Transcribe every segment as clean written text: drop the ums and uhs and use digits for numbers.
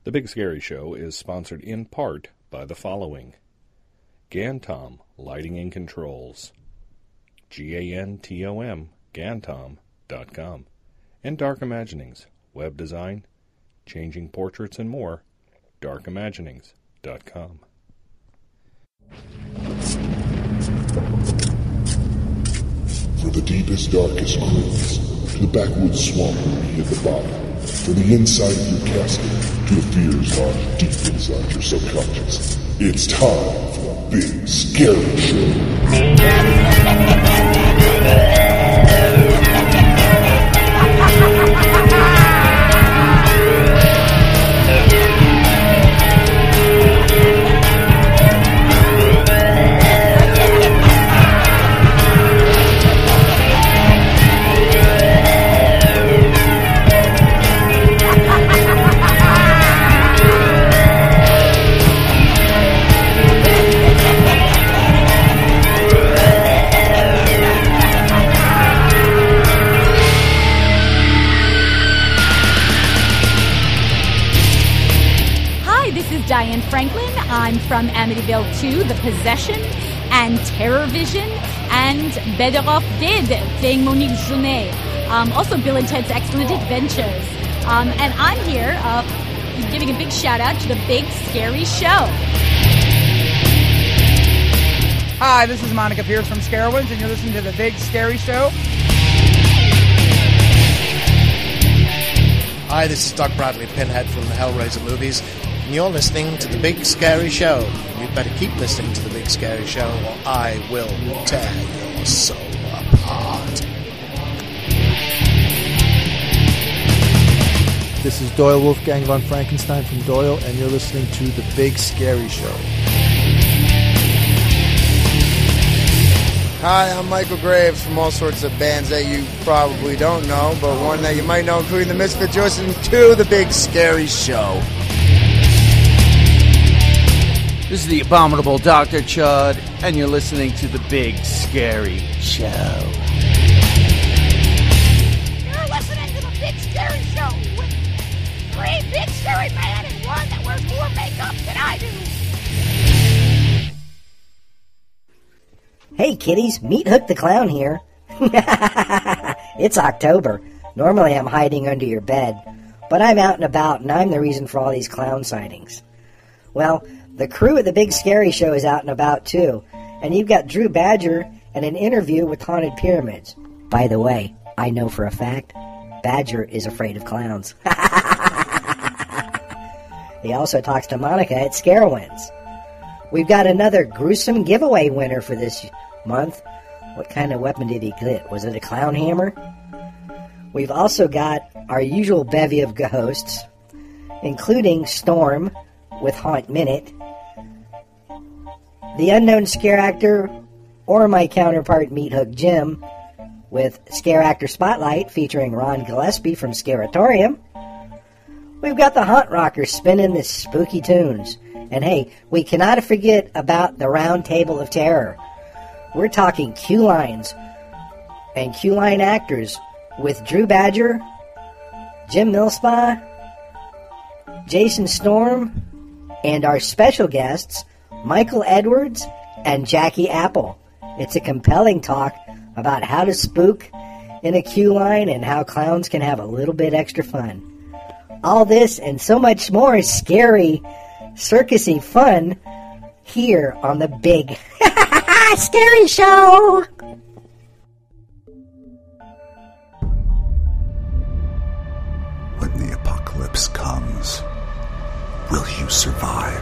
The Big Scary Show is sponsored in part by the following: Gantom Lighting and Controls, GANTOM, Gantom.com, and Dark Imaginings, web design, changing portraits, and more, darkimaginings.com. For the deepest, darkest creeks, to the backwoods swamp at the bottom, from the inside of your casket to the fears lying deep inside your subconscious, it's time for the Big Scary Show. Diane Franklin. I'm from Amityville 2, The Possession, and Terror Vision, and Better Off Dead, playing Monique Jeunet. Also Bill and Ted's Excellent Adventures. And I'm here giving a big shout out to The Big Scary Show. Hi, this is Monica Pierce from Scarowinds, and you're listening to The Big Scary Show. Hi, this is Doc Bradley Pinhead from the Hellraiser movies, and you're listening to The Big Scary Show. You better keep listening to The Big Scary Show, or I will tear your soul apart. This is Doyle Wolfgang von Frankenstein from Doyle, and you're listening to The Big Scary Show. Hi, I'm Michael Graves from all sorts of bands that you probably don't know, but one that you might know, including the Misfits. You're listening to The Big Scary Show. This is the Abominable Dr. Chud, and you're listening to The Big Scary Show. You're listening to The Big Scary Show with 3 big scary men and one that wears more makeup than I do. Hey kiddies, Meat Hook the Clown here. It's October. Normally I'm hiding under your bed, but I'm out and about, and I'm the reason for all these clown sightings. Well, the crew of The Big Scary Show is out and about too, and you've got Drew Badger and an interview with Haunted Pyramids. By the way, I know for a fact, Badger is afraid of clowns. He also talks to Monica at Scarowinds. We've got another gruesome giveaway winner for this month. What kind of weapon did he get? Was it a clown hammer? We've also got our usual bevy of hosts, including Storm with Haunt Minute, the unknown scare actor, or my counterpart Meat Hook Jim, with Scare Actor Spotlight featuring Ron Gillespie from Scaratorium. We've got the Haunt Rockers spinning the spooky tunes. And hey, we cannot forget about the Round Table of Terror. We're talking Q-Lines and Q-Line actors with Drew Badger, Jim Millspa, Jason Storm, and our special guests, Michael Edwards and Jackie Apple. It's a compelling talk about how to spook in a Q-Line and how clowns can have a little bit extra fun. All this and so much more is scary, circusy fun here on the Big Scary Show. When the apocalypse comes, will you survive?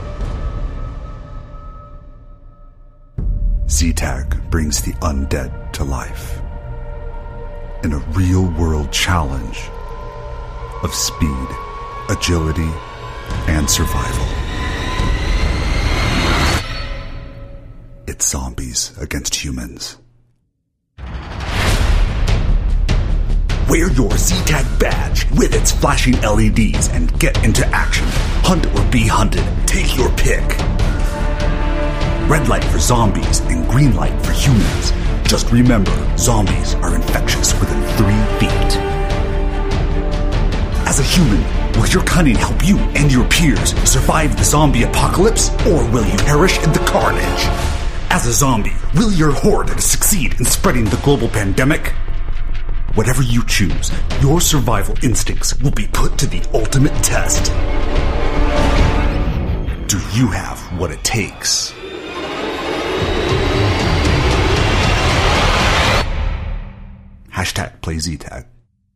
Z-Tag brings the undead to life in a real-world challenge of speed, agility, and survival. It's zombies against humans. Wear your Z-Tag badge with its flashing LEDs and get into action. Hunt or be hunted. Take your pick. Red light for zombies and green light for humans. Just remember, zombies are infectious within 3 feet. As a human, Will your cunning help you and your peers survive the zombie apocalypse, or will you perish in the carnage? As a zombie, will your horde succeed in spreading the global pandemic? Whatever you choose, your survival instincts will be put to the ultimate test. Do you have what it takes? Hashtag play Z-Tag.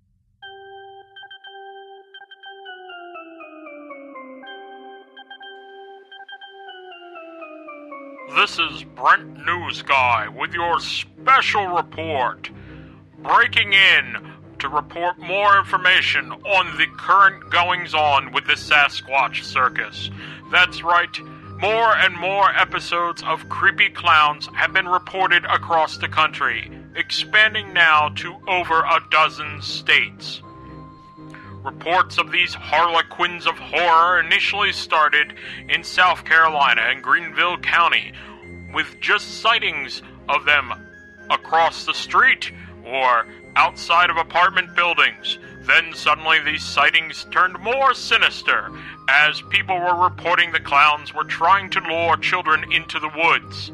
This is Brent News Guy with your special report. Breaking in to report more information on the current goings-on with the Sasquatch Circus. That's right, more and more episodes of Creepy Clowns have been reported across the country, expanding now to over a dozen states. Reports of these harlequins of horror initially started in South Carolina and Greenville County, with just sightings of them across the street or outside of apartment buildings. Then suddenly these sightings turned more sinister as people were reporting the clowns were trying to lure children into the woods.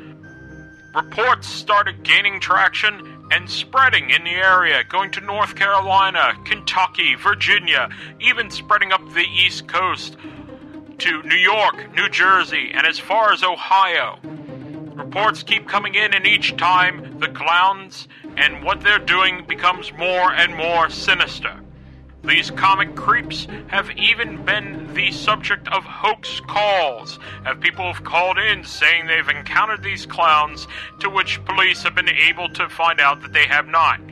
Reports started gaining traction and spreading in the area, going to North Carolina, Kentucky, Virginia, even spreading up the East Coast to New York, New Jersey, and as far as Ohio. Reports keep coming in, and each time the clowns and what they're doing becomes more and more sinister. These comic creeps have even been the subject of hoax calls, as people have called in saying they've encountered these clowns, to which police have been able to find out that they have not.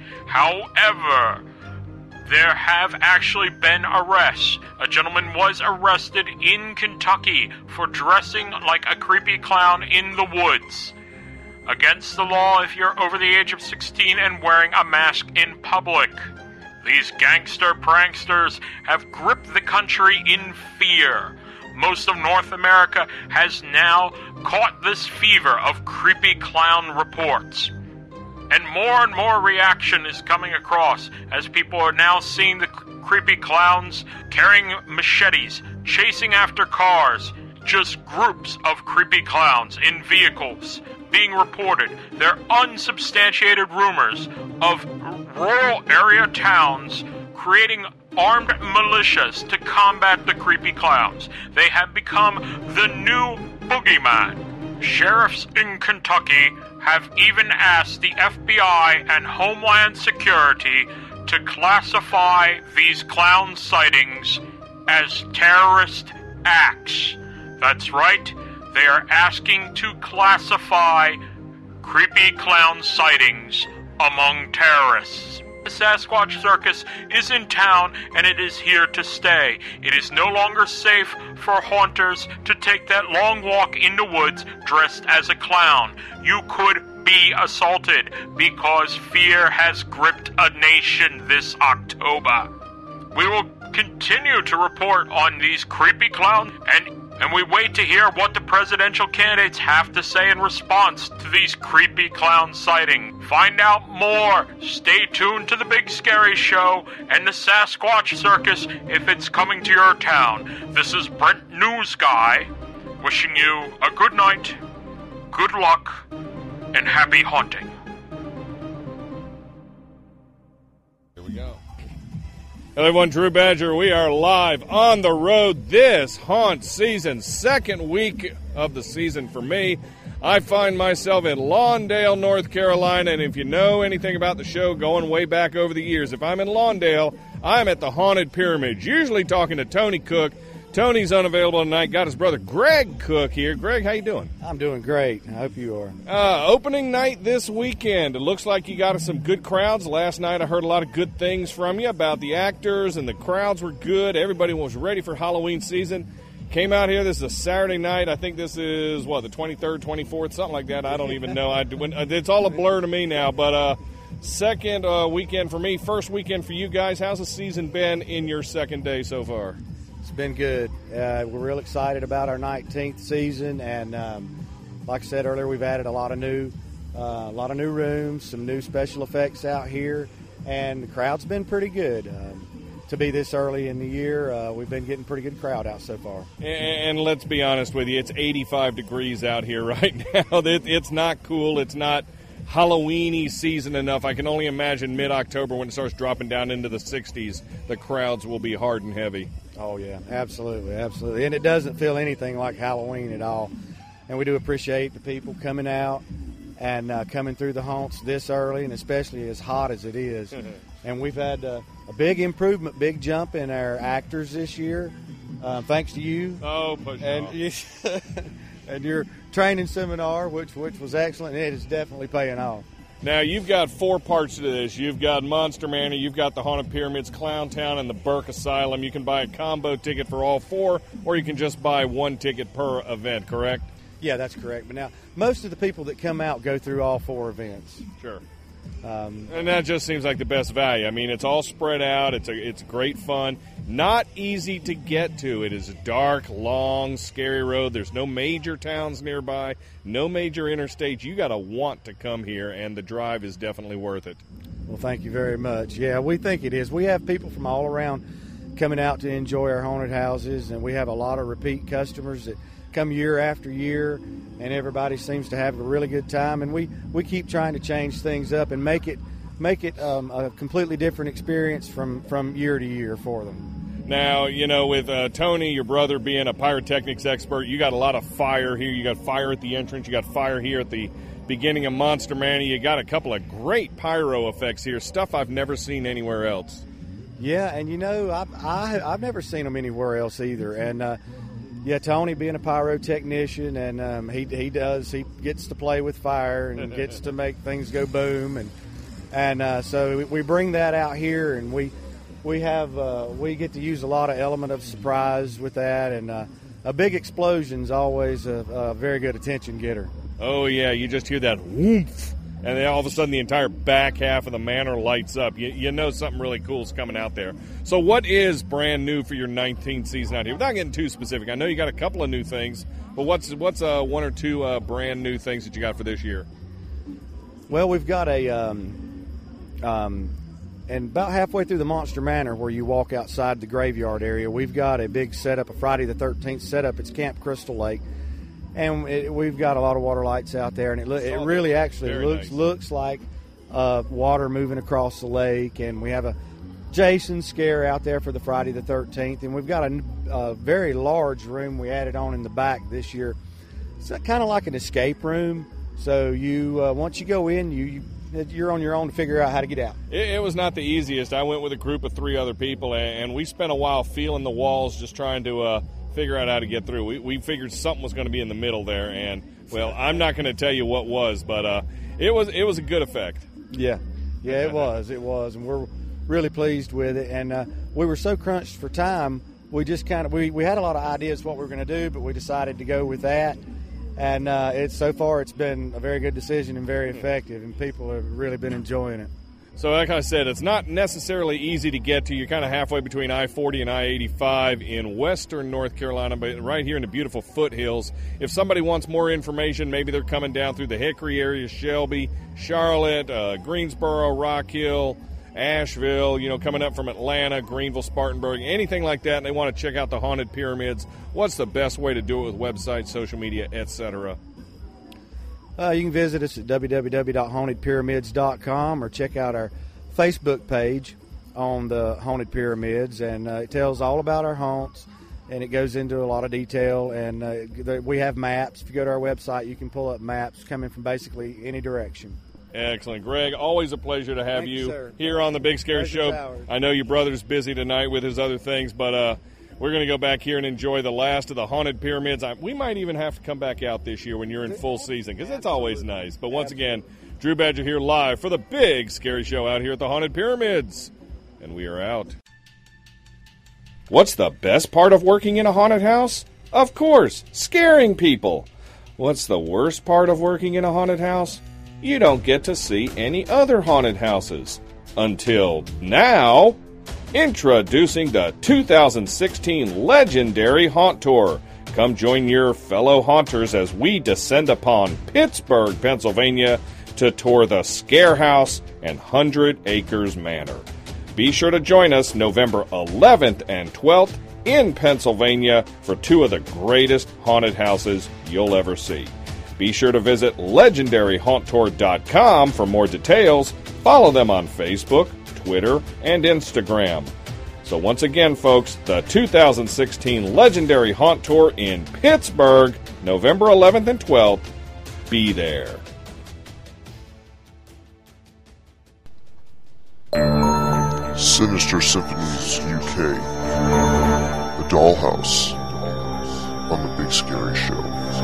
However, there have actually been arrests. A gentleman was arrested in Kentucky for dressing like a creepy clown in the woods. Against the law if you're over the age of 16 and wearing a mask in public. These gangster pranksters have gripped the country in fear. Most of North America has now caught this fever of creepy clown reports. And more reaction is coming across as people are now seeing the creepy clowns carrying machetes, chasing after cars. Just groups of creepy clowns in vehicles being reported. They're unsubstantiated rumors of rural area towns creating armed militias to combat the creepy clowns. They have become the new boogeyman. Sheriffs in Kentucky have even asked the FBI and Homeland Security to classify these clown sightings as terrorist acts. That's right, they are asking to classify creepy clown sightings among terrorists. The Sasquatch Circus is in town, and it is here to stay. It is no longer safe for haunters to take that long walk in the woods dressed as a clown. You could be assaulted because fear has gripped a nation this October. We will continue to report on these creepy clowns, and we wait to hear what the presidential candidates have to say in response to these creepy clown sightings. Find out more. Stay tuned to The Big Scary Show and the Sasquatch Circus if it's coming to your town. This is Brent News Guy, wishing you a good night, good luck, and happy haunting. Here we go. Hello everyone, Drew Badger. We are live on the road this haunt season, second week of the season for me. I find myself in Lawndale, North Carolina, and if you know anything about the show going way back over the years, if I'm in Lawndale, I'm at the Haunted Pyramids, usually talking to Tony Cook. Tony's unavailable tonight. Got his brother Greg Cook here. Greg, how you doing? I'm doing great. I hope you are. Opening night this weekend. It looks like you got us some good crowds. Last night I heard a lot of good things from you about the actors, and the crowds were good. Everybody was ready for Halloween season. Came out here. This is a Saturday night. I think this is, the 23rd, 24th, something like that. I don't even know. It's all a blur to me now. But second weekend for me, first weekend for you guys. How's the season been in your second day so far? It's been good. We're real excited about our 19th season, and like I said earlier, we've added a lot of new rooms, some new special effects out here, and the crowd's been pretty good. to be this early in the year. We've been getting pretty good crowd out so far. And let's be honest with you, it's 85 degrees out here right now. It's not cool. It's not Halloween-y season enough. I can only imagine mid-October when it starts dropping down into the 60s, the crowds will be hard and heavy. Oh, yeah, absolutely, absolutely. And it doesn't feel anything like Halloween at all. And we do appreciate the people coming out and coming through the haunts this early, and especially as hot as it is. And we've had a big improvement, big jump in our actors this year, thanks to you. Oh, and your training seminar, which was excellent. It is definitely paying off. Now, you've got 4 parts to this. You've got Monster Manor, you've got the Haunted Pyramids, Clown Town, and the Burke Asylum. You can buy a combo ticket for all 4, or you can just buy 1 ticket per event, correct? Yeah, that's correct. But now, most of the people that come out go through all 4 events. Sure. And that just seems like the best value. I mean, it's all spread out. It's great fun. Not easy to get to. It is a dark, long, scary road. There's no major towns nearby, no major interstates. You got to want to come here, and the drive is definitely worth it. Well, thank you very much. Yeah, we think it is. We have people from all around coming out to enjoy our haunted houses, and we have a lot of repeat customers that come year after year, and everybody seems to have a really good time. And we keep trying to change things up and make it a completely different experience from year to year for them. Now, with Tony, your brother, being a pyrotechnics expert, you got a lot of fire here. You got fire at the entrance. You got fire here at the beginning of Monster Manor. You got a couple of great pyro effects here, stuff I've never seen anywhere else. Yeah, and I've never seen them anywhere else either. And yeah, Tony being a pyrotechnician, and he gets to play with fire and gets to make things go boom, and so we bring that out here, and we get to use a lot of element of surprise with that, and a big explosion's always a very good attention getter. Oh yeah, you just hear that whoomph, and then all of a sudden the entire back half of the manor lights up. You know something really cool is coming out there. So what is brand new for your 19th season out here? Without getting too specific, I know you got a couple of new things, but what's 1 or 2 brand new things that you got for this year? Well, we've got and about halfway through the Monster Manor, where you walk outside the graveyard area, we've got a big setup, a Friday the 13th setup. It's Camp Crystal Lake. And we've got a lot of water lights out there, and it really actually looks like water moving across the lake. And we have a Jason scare out there for the Friday the 13th, and we've got a very large room we added on in the back this year. It's kind of like an escape room. So you once you go in, you're on your own to figure out how to get out. It was not the easiest. I went with a group of 3 other people, and we spent a while feeling the walls, just trying to figure out how to get through. We figured something was going to be in the middle there, and well, I'm not going to tell you what was, but it was a good effect. Yeah, it was, and we're really pleased with it. And we were so crunched for time, we just we had a lot of ideas what we were going to do, but we decided to go with that. And so far it's been a very good decision and very effective, and people have really been enjoying it. So like I said, it's not necessarily easy to get to. You're kind of halfway between I-40 and I-85 in western North Carolina, but right here in the beautiful foothills. If somebody wants more information, maybe they're coming down through the Hickory area, Shelby, Charlotte, Greensboro, Rock Hill, Asheville, coming up from Atlanta, Greenville, Spartanburg, anything like that, and they want to check out the Haunted Pyramids, what's the best way to do it with websites, social media, etc.? You can visit us at www.hauntedpyramids.com or check out our Facebook page on the Haunted Pyramids, and it tells all about our haunts, and it goes into a lot of detail, and we have maps. If you go to our website, you can pull up maps coming from basically any direction. Excellent. Greg, always a pleasure to have you here on the Big Scary Show. Ours. I know your brother's busy tonight with his other things, but we're going to go back here and enjoy the last of the Haunted Pyramids. We might even have to come back out this year when you're in full season, because it's always nice. But once again, Drew Badger here live for the Big Scary Show out here at the Haunted Pyramids. And we are out. What's the best part of working in a haunted house? Of course, scaring people. What's the worst part of working in a haunted house? You don't get to see any other haunted houses. Until now. Introducing the 2016 legendary Haunt Tour. Come join your fellow haunters as we descend upon Pittsburgh, Pennsylvania to tour the Scare House and 100 Acres Manor. Be sure to join us November 11th and 12th in Pennsylvania for two of the greatest haunted houses you'll ever see. Be sure to visit legendaryhaunttour.com for more details. Follow them on Facebook, Twitter, and Instagram. So once again, folks, the 2016 Legendary Haunt Tour in Pittsburgh, November 11th and 12th. Be there. Sinister Symphonies UK, The Dollhouse, on The Big Scary Show.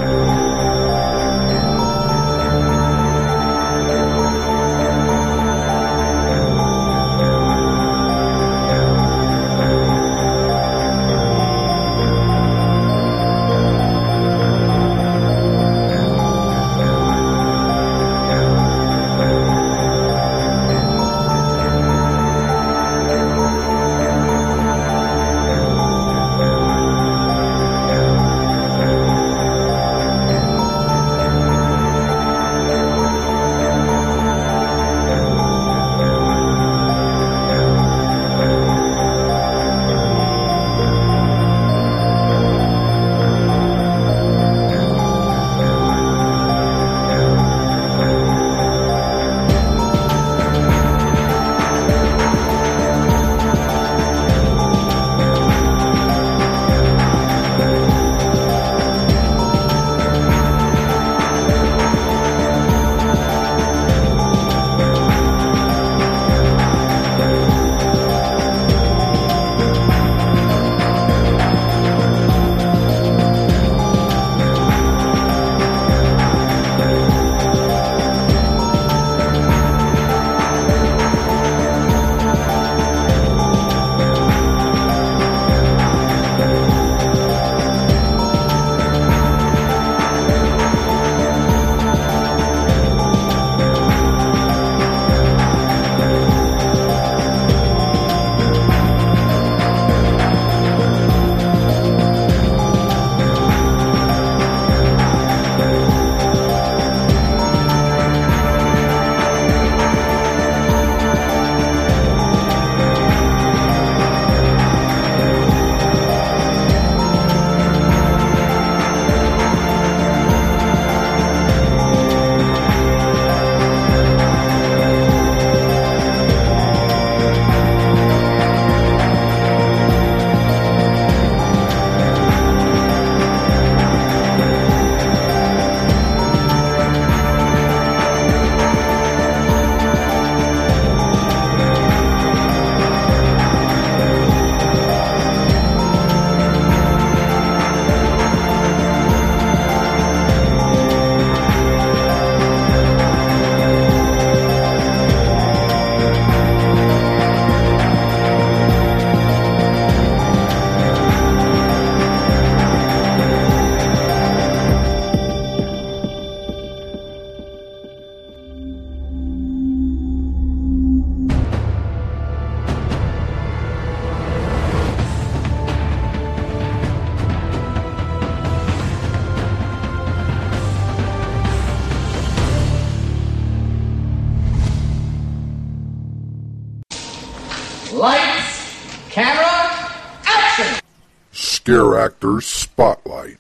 Lights, camera, action! Scare Actors Spotlight.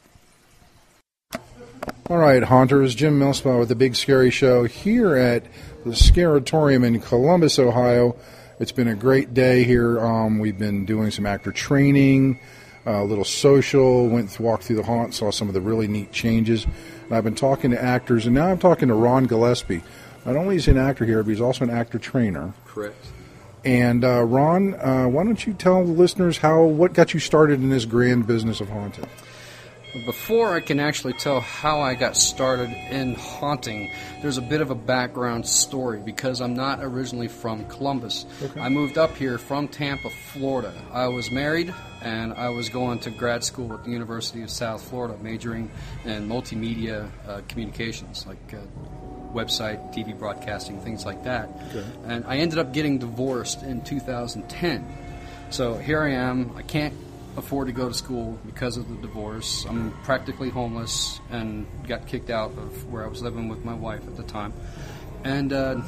All right, Haunters, Jim Millspot with the Big Scary Show here at the Scaratorium in Columbus, Ohio. It's been a great day here. We've been doing some actor training, a little social, walked through the haunt, saw some of the really neat changes. And I've been talking to actors, and now I'm talking to Ron Gillespie. Not only is he an actor here, but he's also an actor trainer. Correct. And Ron, why don't you tell the listeners what got you started in this grand business of haunting? Before I can actually tell how I got started in haunting, there's a bit of a background story because I'm not originally from Columbus. Okay. I moved up here from Tampa, Florida. I was married and I was going to grad school at the University of South Florida, majoring in multimedia communications, like website, TV broadcasting, things like that. Okay. And I ended up getting divorced in 2010. So here I am. I can't afford to go to school because of the divorce. I'm practically homeless and got kicked out of where I was living with my wife at the time. And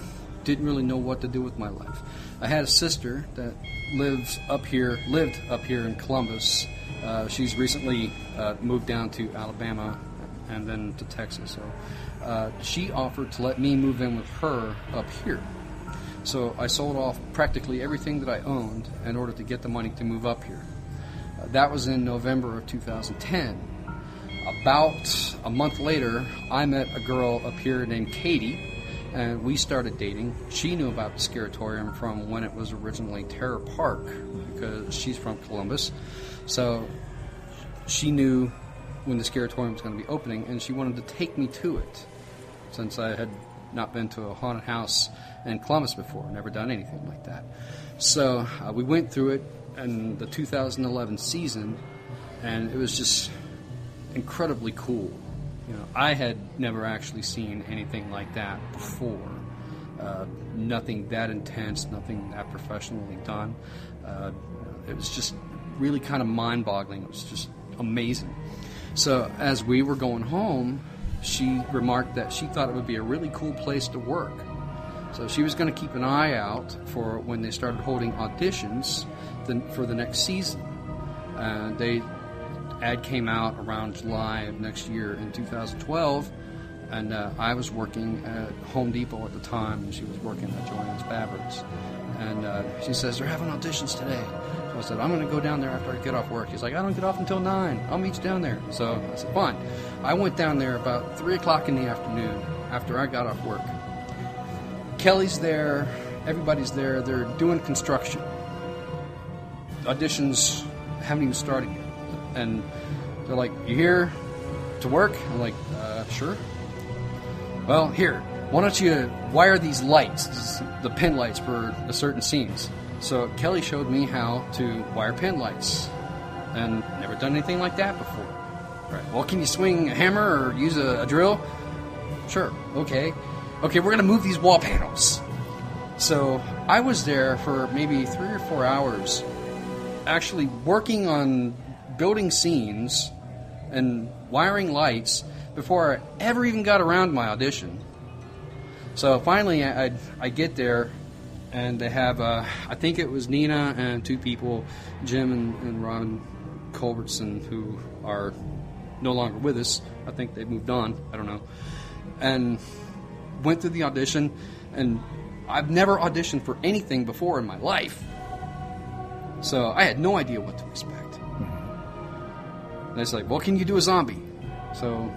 didn't really know what to do with my life. I had a sister that lived up here in Columbus. She's recently moved down to Alabama and then to Texas. So she offered to let me move in with her up here. So I sold off practically everything that I owned in order to get the money to move up here. That was in November of 2010. About a month later, I met a girl up here named Katie, and we started dating. She knew about the Scaratorium from when it was originally Terror Park, because she's from Columbus. So she knew when the Scaratorium was going to be opening, and she wanted to take me to it, since I had not been to a haunted house in Columbus before, never done anything like that. So we went through it in the 2011 season, and it was just incredibly cool. You know, I had never actually seen anything like that before. Nothing that intense, nothing that professionally done. It was just really kind of mind-boggling. It was just amazing. So as we were going home, she remarked that she thought it would be a really cool place to work. So she was going to keep an eye out for when they started holding auditions for the next season. Ad came out around July of next year in 2012, and I was working at Home Depot at the time, and she was working at Joann's Fabrics. And she says, they're having auditions today. So I said, I'm going to go down there after I get off work. He's like, I don't get off until 9. I'll meet you down there. So I said, fine. I went down there about 3 o'clock in the afternoon after I got off work. Kelly's there. Everybody's there. They're doing construction. Auditions haven't even started yet. And they're like, you here to work? I'm like, sure. Well, here, why don't you wire these lights, the pin lights for the certain scenes. So Kelly showed me how to wire pin lights, and never done anything like that before. Right. Well, can you swing a hammer or use a drill? Sure. Okay, we're going to move these wall panels. So I was there for maybe 3 or 4 hours actually working on building scenes and wiring lights before I ever even got around to my audition. So finally I get there, and they have, I think it was Nina and 2 people, Jim and Robin Culbertson, who are no longer with us. I think they moved on. I don't know. And went through the audition, and I've never auditioned for anything before in my life. So I had no idea what to expect. And it's like, well, can you do a zombie? So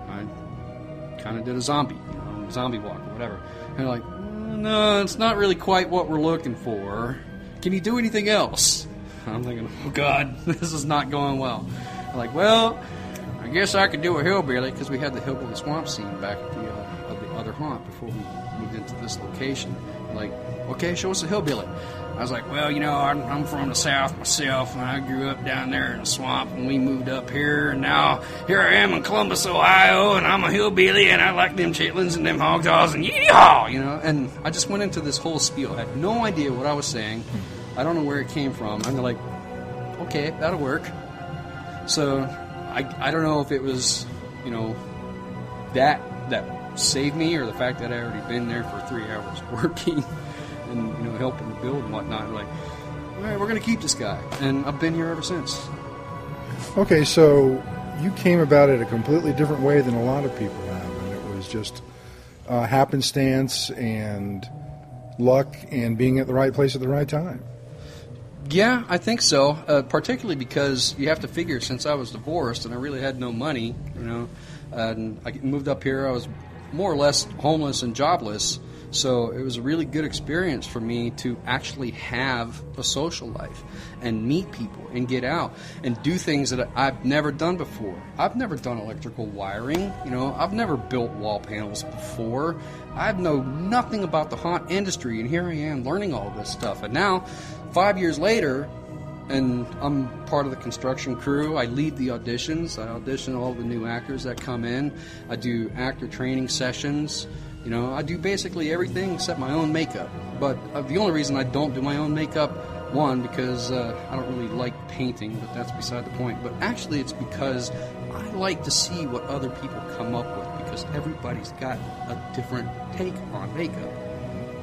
I kind of did a zombie, zombie walk or whatever. And they're like, no, it's not really quite what we're looking for. Can you do anything else? I'm thinking, oh, God, this is not going well. I'm like, well, I guess I could do a hillbilly, because we had the hillbilly swamp scene back at the other haunt before we moved into this location. I'm like, okay, show us a hillbilly. I was like, well, I'm from the South myself, and I grew up down there in the swamp, and we moved up here, and now here I am in Columbus, Ohio, and I'm a hillbilly, and I like them chitlins and them hog jaws and yee-haw, And I just went into this whole spiel. I had no idea what I was saying. I don't know where it came from. And they're like, okay, that'll work. So I don't know if it was, that saved me, or the fact that I already been there for 3 hours working and helping to build and whatnot. Like, all right, we're going to keep this guy, and I've been here ever since. Okay, so you came about it a completely different way than a lot of people have, and it was just happenstance and luck and being at the right place at the right time. Yeah, I think so, particularly because you have to figure, since I was divorced and I really had no money, and I moved up here, I was more or less homeless and jobless. So it was a really good experience for me to actually have a social life and meet people and get out and do things that I've never done before. I've never done electrical wiring, I've never built wall panels before. I know nothing about the haunt industry, and here I am learning all of this stuff. And now, 5 years later, and I'm part of the construction crew. I lead the auditions. I audition all the new actors that come in. I do actor training sessions. I do basically everything except my own makeup. But the only reason I don't do my own makeup, one, because I don't really like painting, but that's beside the point. But actually it's because I like to see what other people come up with, because everybody's got a different take on makeup.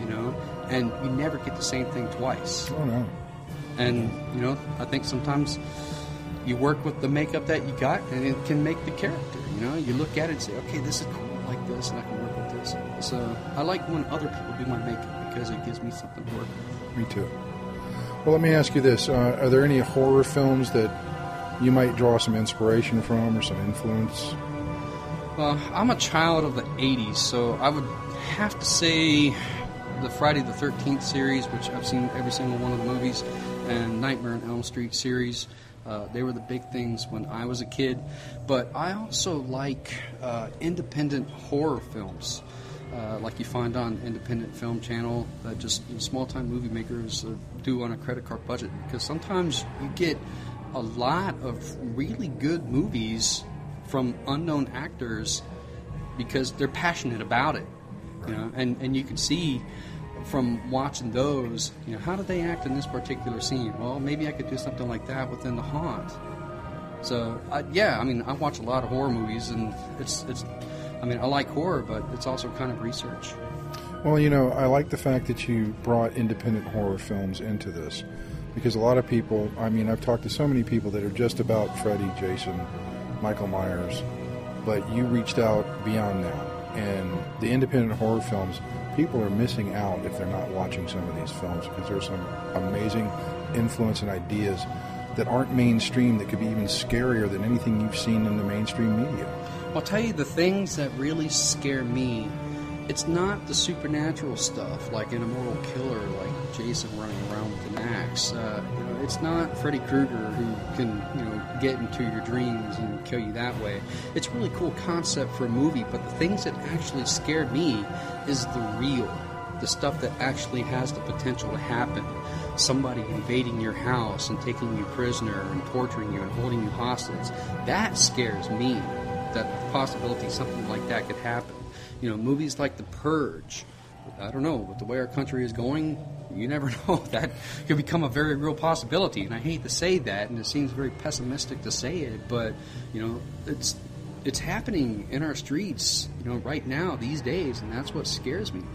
you know, and you never get the same thing twice. Oh, no. And, you know, I think sometimes you work with the makeup that you got, and it can make the character, you know. You look at it and say, okay, this is cool, I like this, and I can work with this. So I like when other people do my makeup because it gives me something to work with. Me too. Well, let me ask you this. Are there any horror films that you might draw some inspiration from or some influence? Well, I'm a child of the 80s, so I would have to say the Friday the 13th series, which I've seen every single one of the movies, and Nightmare on Elm Street series. They were the big things when I was a kid. But I also like independent horror films, like you find on Independent Film Channel, that just small-time movie makers do on a credit card budget. Because sometimes you get a lot of really good movies from unknown actors because they're passionate about it, you know, and you can see from watching those, you know, how did they act in this particular scene? Well, maybe I could do something like that within The Haunt. So, yeah, I mean, I watch a lot of horror movies, and it's. I mean, I like horror, but it's also kind of research. Well, you know, I like the fact that you brought independent horror films into this, because a lot of people, I mean, I've talked to so many people that are just about Freddy, Jason, Michael Myers, but you reached out beyond that. And the independent horror films, people are missing out if they're not watching some of these films, because there's some amazing influence and ideas that aren't mainstream that could be even scarier than anything you've seen in the mainstream media. I'll tell you the things that really scare me. It's not the supernatural stuff like an immortal killer like Jason running around with an axe. It's not Freddy Krueger who can, get into your dreams and kill you that way. It's a really cool concept for a movie, but the things that actually scared me is the real, the stuff that actually has the potential to happen. Somebody invading your house and taking you prisoner and torturing you and holding you hostage. That scares me, that the possibility something like that could happen. Movies like The Purge, I don't know, with the way our country is going, you never know. That could become a very real possibility. And I hate to say that, and it seems very pessimistic to say it, but, it's happening in our streets, right now, these days, and that's what scares me.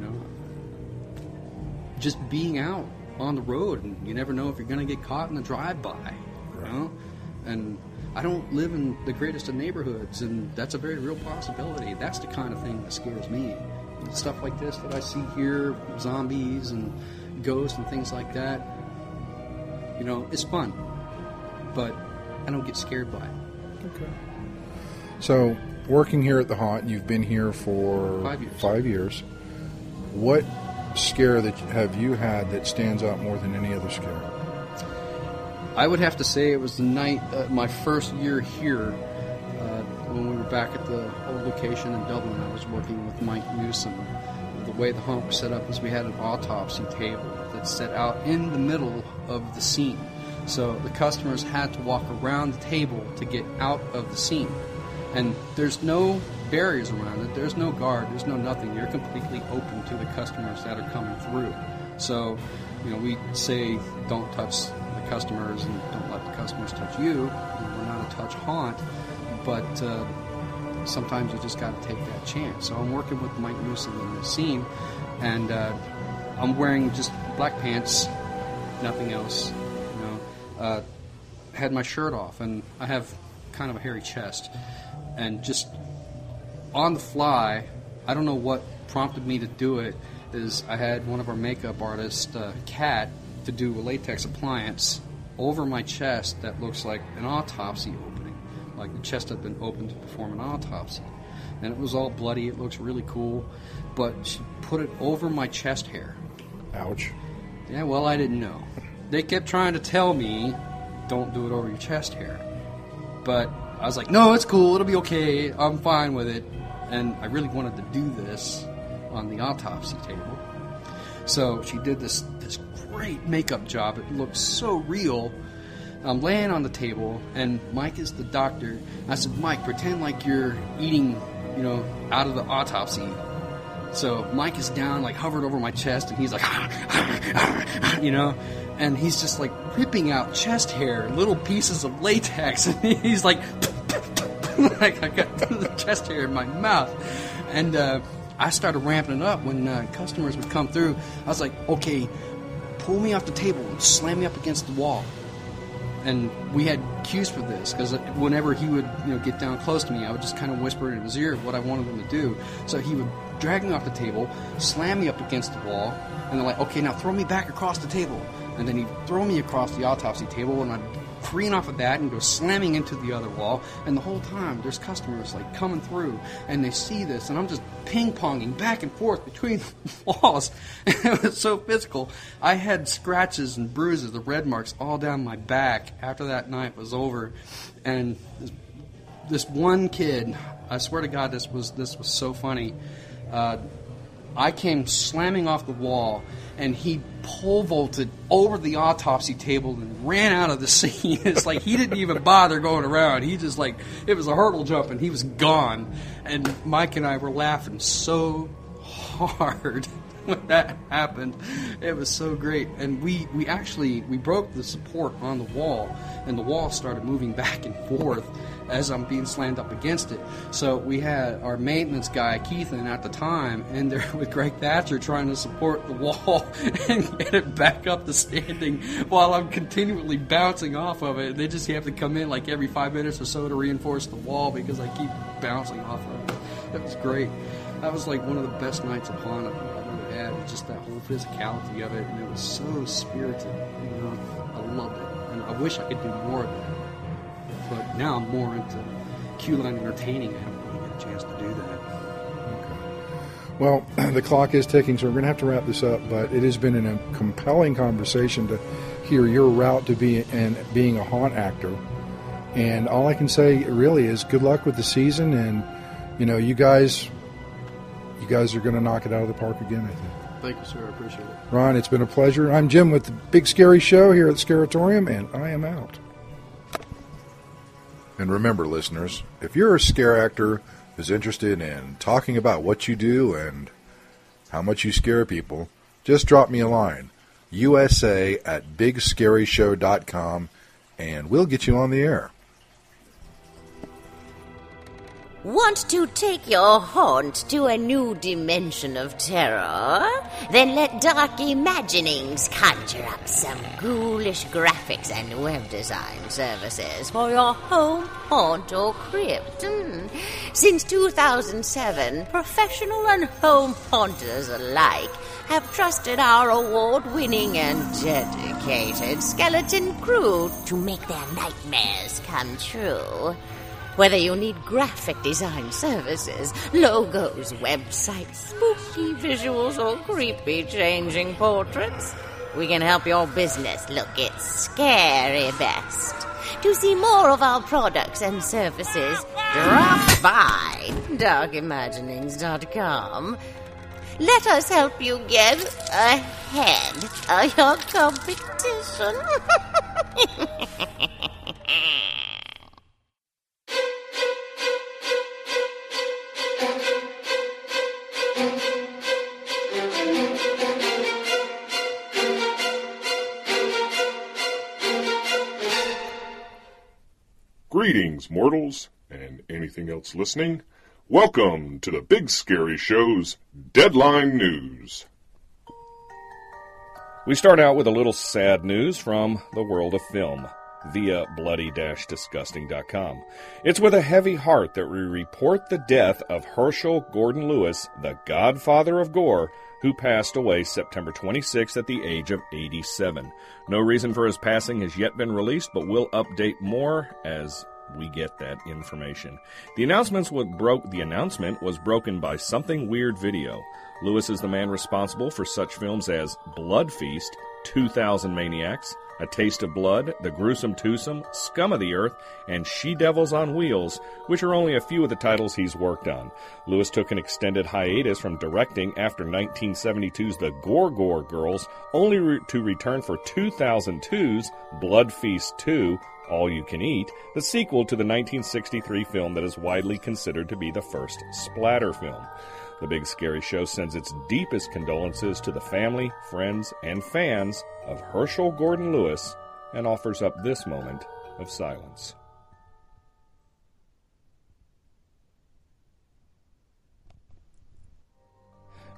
Just being out on the road, and you never know if you're going to get caught in a drive-by, And I don't live in the greatest of neighborhoods, and that's a very real possibility. That's the kind of thing that scares me. Stuff like this that I see here, zombies and ghosts and things like that, it's fun. But I don't get scared by it. Okay. So, working here at the Haunt, you've been here for 5 years. 5 years. What scare that have you had that stands out more than any other scare? I would have to say it was the night, my first year here, when we were back at the old location in Dublin. I was working with Mike Newsom. The way the Haunt was set up is we had an autopsy table that's set out in the middle of the scene. So the customers had to walk around the table to get out of the scene. And there's no barriers around it. There's no guard. There's no nothing. You're completely open to the customers that are coming through. So, we say don't touch the customers and don't let the customers touch you. We're not a touch haunt, but sometimes you just got to take that chance. So I'm working with Mike Newsom in this scene, and I'm wearing just black pants, nothing else. Had my shirt off, and I have kind of a hairy chest, and just on the fly, I don't know what prompted me to do it, is I had one of our makeup artists, Kat, to do a latex appliance over my chest that looks like an autopsy opening, like the chest had been opened to perform an autopsy. And it was all bloody, it looks really cool, but she put it over my chest hair. Ouch. Yeah, well, I didn't know. They kept trying to tell me, don't do it over your chest hair. But I was like, no, it's cool, it'll be okay, I'm fine with it. And I really wanted to do this on the autopsy table. So she did this great makeup job. It looked so real. I'm laying on the table, and Mike is the doctor. I said, Mike, pretend like you're eating, out of the autopsy. So Mike is down, hovered over my chest, and he's like, and he's just ripping out chest hair, little pieces of latex, and he's like, I got the chest hair in my mouth. And I started ramping it up when customers would come through. I was like, okay, pull me off the table and slam me up against the wall. And we had cues for this, because whenever he would get down close to me, I would just kind of whisper in his ear what I wanted him to do. So he would drag me off the table, slam me up against the wall, and they're like, okay, now throw me back across the table. And then he'd throw me across the autopsy table, and I'd careen off of that and go slamming into the other wall. And the whole time, there's customers like coming through, and they see this, and I'm just ping-ponging back and forth between the walls. It was so physical. I had scratches and bruises, the red marks all down my back after that night was over. And this one kid, I swear to God, this was so funny. I came slamming off the wall, and he pole vaulted over the autopsy table and ran out of the scene. It's like he didn't even bother going around. He just it was a hurdle jump, and he was gone. And Mike and I were laughing so hard when that happened. It was so great. And we broke the support on the wall, and the wall started moving back and forth as I'm being slammed up against it. So we had our maintenance guy, Keithan, at the time, in there with Greg Thatcher trying to support the wall and get it back up to standing while I'm continually bouncing off of it. They just have to come in like every 5 minutes or so to reinforce the wall because I keep bouncing off of it. It was great. That was like one of the best nights of Haunted I've ever had. Just that whole physicality of it, and it was so spirited. I loved it, and I wish I could do more of it. But now I'm more into Q-Line entertaining. I don't really get a chance to do that. Well, the clock is ticking, so we're going to have to wrap this up. But it has been a compelling conversation to hear your route to being a haunt actor. And all I can say really is good luck with the season. And, you guys are going to knock it out of the park again, I think. Thank you, sir. I appreciate it. Ron, it's been a pleasure. I'm Jim with the Big Scary Show here at the Scaratorium, and I am out. And remember, listeners, if you're a scare actor who's interested in talking about what you do and how much you scare people, just drop me a line, USA@BigScaryShow.com, and we'll get you on the air. Want to take your haunt to a new dimension of terror? Then let Dark Imaginings conjure up some ghoulish graphics and web design services for your home, haunt, or crypt. Since 2007, professional and home haunters alike have trusted our award-winning and dedicated skeleton crew to make their nightmares come true. Whether you need graphic design services, logos, websites, spooky visuals, or creepy changing portraits, we can help your business look its scary best. To see more of our products and services, drop by darkimaginings.com. Let us help you get ahead of your competition. Greetings, mortals, and anything else listening. Welcome to the Big Scary Show's Deadline News. We start out with a little sad news from the world of film via bloody-disgusting.com. It's with a heavy heart that we report the death of Herschel Gordon Lewis, the godfather of gore, who passed away September 26th at the age of 87. No reason for his passing has yet been released, but we'll update more as we get that information. The announcement was broken by Something Weird Video. Lewis is the man responsible for such films as Blood Feast, 2000 Maniacs, A Taste of Blood, The Gruesome Twosome, Scum of the Earth, and She-Devils on Wheels, which are only a few of the titles he's worked on. Lewis took an extended hiatus from directing after 1972's The Gore Girls, only to return for 2002's Blood Feast 2, All You Can Eat, the sequel to the 1963 film that is widely considered to be the first splatter film. The Big Scary Show sends its deepest condolences to the family, friends, and fans of Herschel Gordon Lewis and offers up this moment of silence.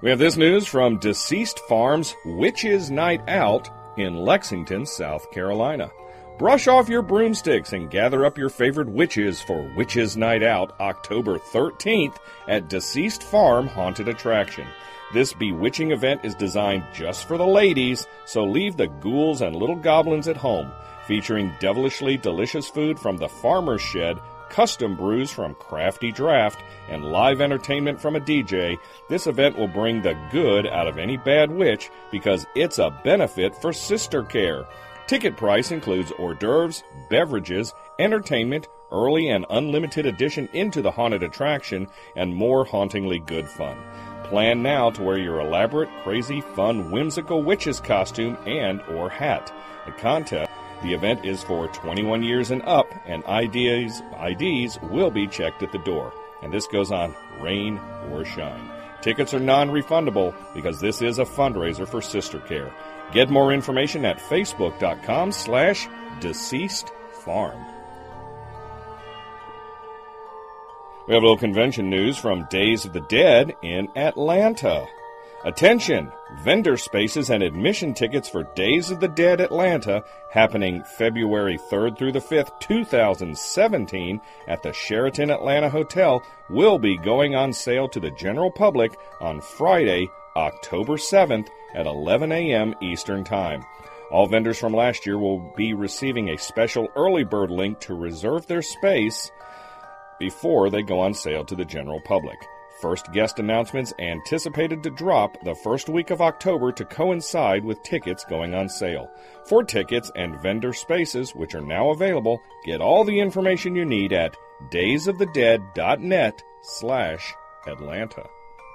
We have this news from Deceased Farms Witches Night Out in Lexington, South Carolina. Brush off your broomsticks and gather up your favorite witches for Witches Night Out October 13th at Deceased Farm Haunted Attraction. This bewitching event is designed just for the ladies, so leave the ghouls and little goblins at home. Featuring devilishly delicious food from the Farmer's Shed, custom brews from Crafty Draft, and live entertainment from a DJ, this event will bring the good out of any bad witch because it's a benefit for Sister Care. Ticket price includes hors d'oeuvres, beverages, entertainment, early and unlimited admission into the haunted attraction, and more hauntingly good fun. Plan now to wear your elaborate, crazy, fun, whimsical witch's costume and or hat. The event is for 21 years and up, and IDs will be checked at the door. And this goes on rain or shine. Tickets are non-refundable because this is a fundraiser for Sister Care. Get more information at facebook.com/deceasedfarm. We have a little convention news from Days of the Dead in Atlanta. Attention! Vendor spaces and admission tickets for Days of the Dead Atlanta, happening February 3rd through the 5th, 2017, at the Sheraton Atlanta Hotel, will be going on sale to the general public on Friday, October 7th at 11 a.m. Eastern Time. All vendors from last year will be receiving a special early bird link to reserve their space before they go on sale to the general public. First guest announcements anticipated to drop the first week of October to coincide with tickets going on sale. For tickets and vendor spaces, which are now available, get all the information you need at daysofthedead.net/Atlanta.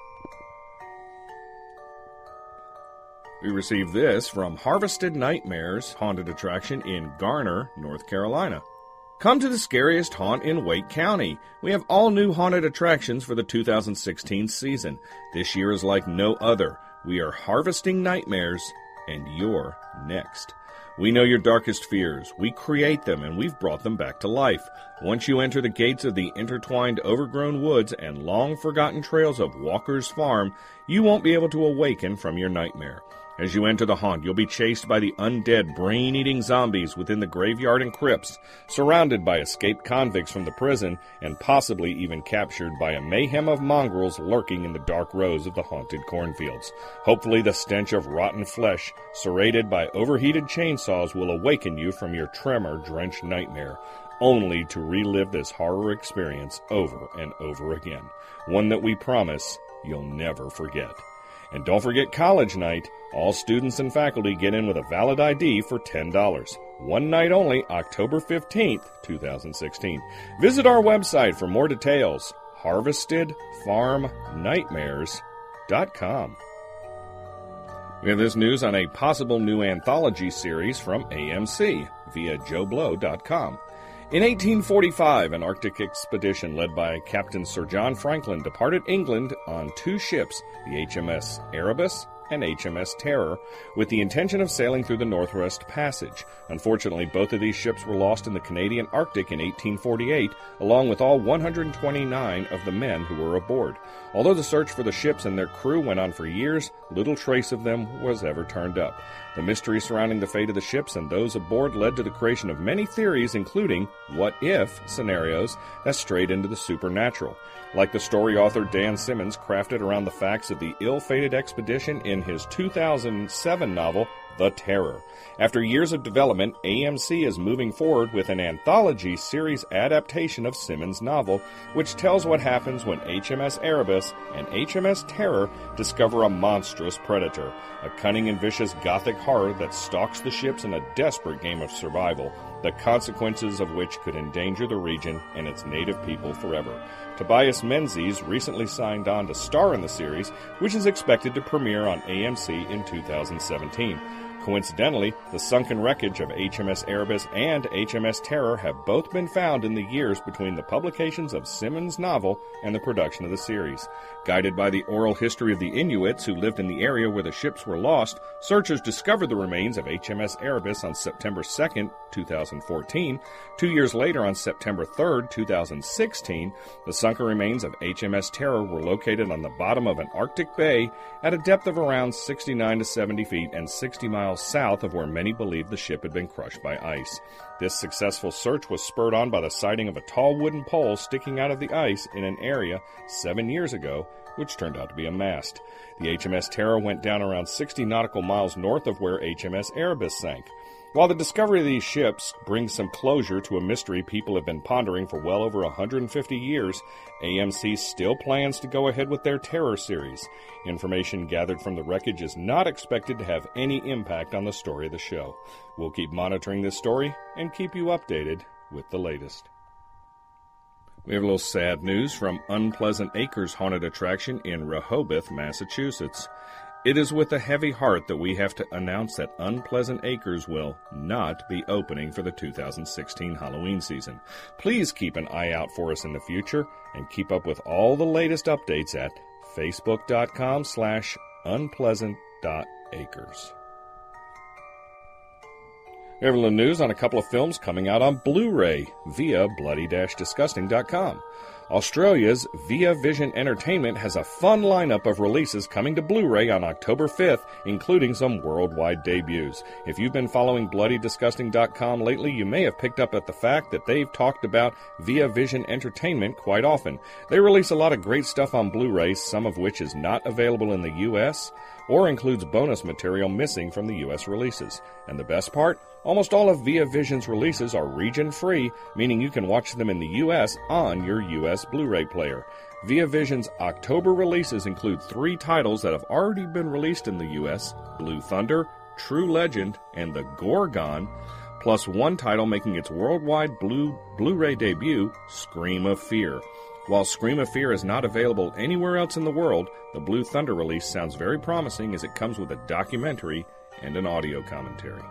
We received this from Harvested Nightmares Haunted Attraction in Garner, North Carolina. Come to the scariest haunt in Wake County. We have all new haunted attractions for the 2016 season. This year is like no other. We are harvesting nightmares, and you're next. We know your darkest fears. We create them, and we've brought them back to life. Once you enter the gates of the intertwined overgrown woods and long-forgotten trails of Walker's Farm, you won't be able to awaken from your nightmare. As you enter the haunt, you'll be chased by the undead, brain-eating zombies within the graveyard and crypts, surrounded by escaped convicts from the prison, and possibly even captured by a mayhem of mongrels lurking in the dark rows of the haunted cornfields. Hopefully the stench of rotten flesh, serrated by overheated chainsaws, will awaken you from your tremor-drenched nightmare, only to relive this horror experience over and over again. One that we promise you'll never forget. And don't forget College Night. All students and faculty get in with a valid ID for $10. One night only, October 15th, 2016. Visit our website for more details, harvestedfarmnightmares.com. We have this news on a possible new anthology series from AMC via JoeBlow.com. In 1845, an Arctic expedition led by Captain Sir John Franklin departed England on two ships, the HMS Erebus and HMS Terror, with the intention of sailing through the Northwest Passage. Unfortunately, both of these ships were lost in the Canadian Arctic in 1848, along with all 129 of the men who were aboard. Although the search for the ships and their crew went on for years, little trace of them was ever turned up. The mystery surrounding the fate of the ships and those aboard led to the creation of many theories, including what-if scenarios that strayed into the supernatural. Like the story author Dan Simmons crafted around the facts of the ill-fated expedition in his 2007 novel, The Terror. After years of development, AMC is moving forward with an anthology series adaptation of Simmons' novel, which tells what happens when HMS Erebus and HMS Terror discover a monstrous predator, a cunning and vicious gothic horror that stalks the ships in a desperate game of survival, the consequences of which could endanger the region and its native people forever. Tobias Menzies recently signed on to star in the series, which is expected to premiere on AMC in 2017. Coincidentally, the sunken wreckage of HMS Erebus and HMS Terror have both been found in the years between the publications of Simmons' novel and the production of the series. Guided by the oral history of the Inuits who lived in the area where the ships were lost, searchers discovered the remains of HMS Erebus on September 2, 2014. 2 years later, on September 3, 2016, the sunken remains of HMS Terror were located on the bottom of an Arctic bay at a depth of around 69 to 70 feet and 60 miles south of where many believed the ship had been crushed by ice. This successful search was spurred on by the sighting of a tall wooden pole sticking out of the ice in an area 7 years ago, which turned out to be a mast. The HMS Terror went down around 60 nautical miles north of where HMS Erebus sank. While the discovery of these ships brings some closure to a mystery people have been pondering for well over 150 years, AMC still plans to go ahead with their Terror series. Information gathered from the wreckage is not expected to have any impact on the story of the show. We'll keep monitoring this story and keep you updated with the latest. We have a little sad news from Unpleasant Acres Haunted Attraction in Rehoboth, Massachusetts. It is with a heavy heart that we have to announce that Unpleasant Acres will not be opening for the 2016 Halloween season. Please keep an eye out for us in the future and keep up with all the latest updates at facebook.com/unpleasant.acres. We have a little news on a couple of films coming out on Blu-ray via bloody-disgusting.com. Australia's Via Vision Entertainment has a fun lineup of releases coming to Blu-ray on October 5th, including some worldwide debuts. If you've been following bloody-disgusting.com lately, you may have picked up at the fact that they've talked about Via Vision Entertainment quite often. They release a lot of great stuff on Blu-ray, some of which is not available in the U.S., or includes bonus material missing from the U.S. releases. And the best part? Almost all of Via Vision's releases are region-free, meaning you can watch them in the U.S. on your U.S. Blu-ray player. Via Vision's October releases include 3 titles that have already been released in the U.S., Blue Thunder, True Legend, and The Gorgon, plus 1 title making its worldwide Blu-ray debut, Scream of Fear. While Scream of Fear is not available anywhere else in the world, the Blue Thunder release sounds very promising as it comes with a documentary and an audio commentary.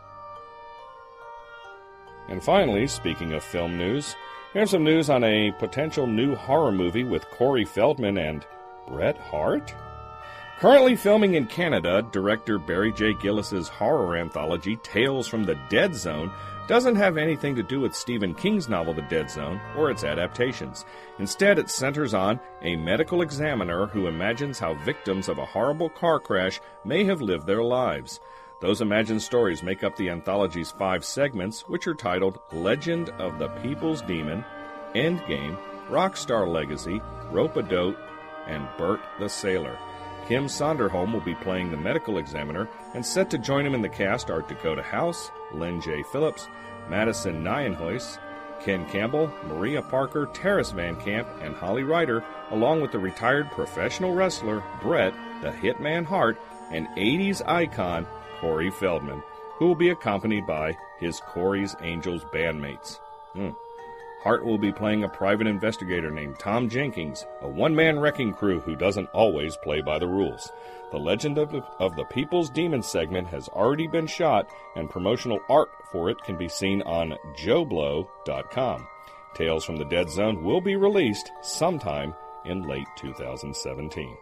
And finally, speaking of film news, here's some news on a potential new horror movie with Corey Feldman and Bret Hart. Currently filming in Canada, director Barry J. Gillis's horror anthology Tales from the Dead Zone doesn't have anything to do with Stephen King's novel The Dead Zone or its adaptations. Instead, it centers on a medical examiner who imagines how victims of a horrible car crash may have lived their lives. Those imagined stories make up the anthology's 5 segments, which are titled Legend of the People's Demon, Endgame, Rockstar Legacy, Rope-a-Dope, and Bert the Sailor. Kim Sonderholm will be playing the medical examiner, and set to join him in the cast are Dakota House, Lynn J. Phillips, Madison Nienhuis, Ken Campbell, Maria Parker, Terrace Van Camp, and Holly Ryder, along with the retired professional wrestler Bret the Hitman Hart and 80s icon Corey Feldman, who will be accompanied by his Corey's Angels bandmates. Hart will be playing a private investigator named Tom Jenkins, a one-man wrecking crew who doesn't always play by the rules. The Legend of the People's Demon segment has already been shot, and promotional art for it can be seen on JoBlo.com. Tales from the Dead Zone will be released sometime in late 2017.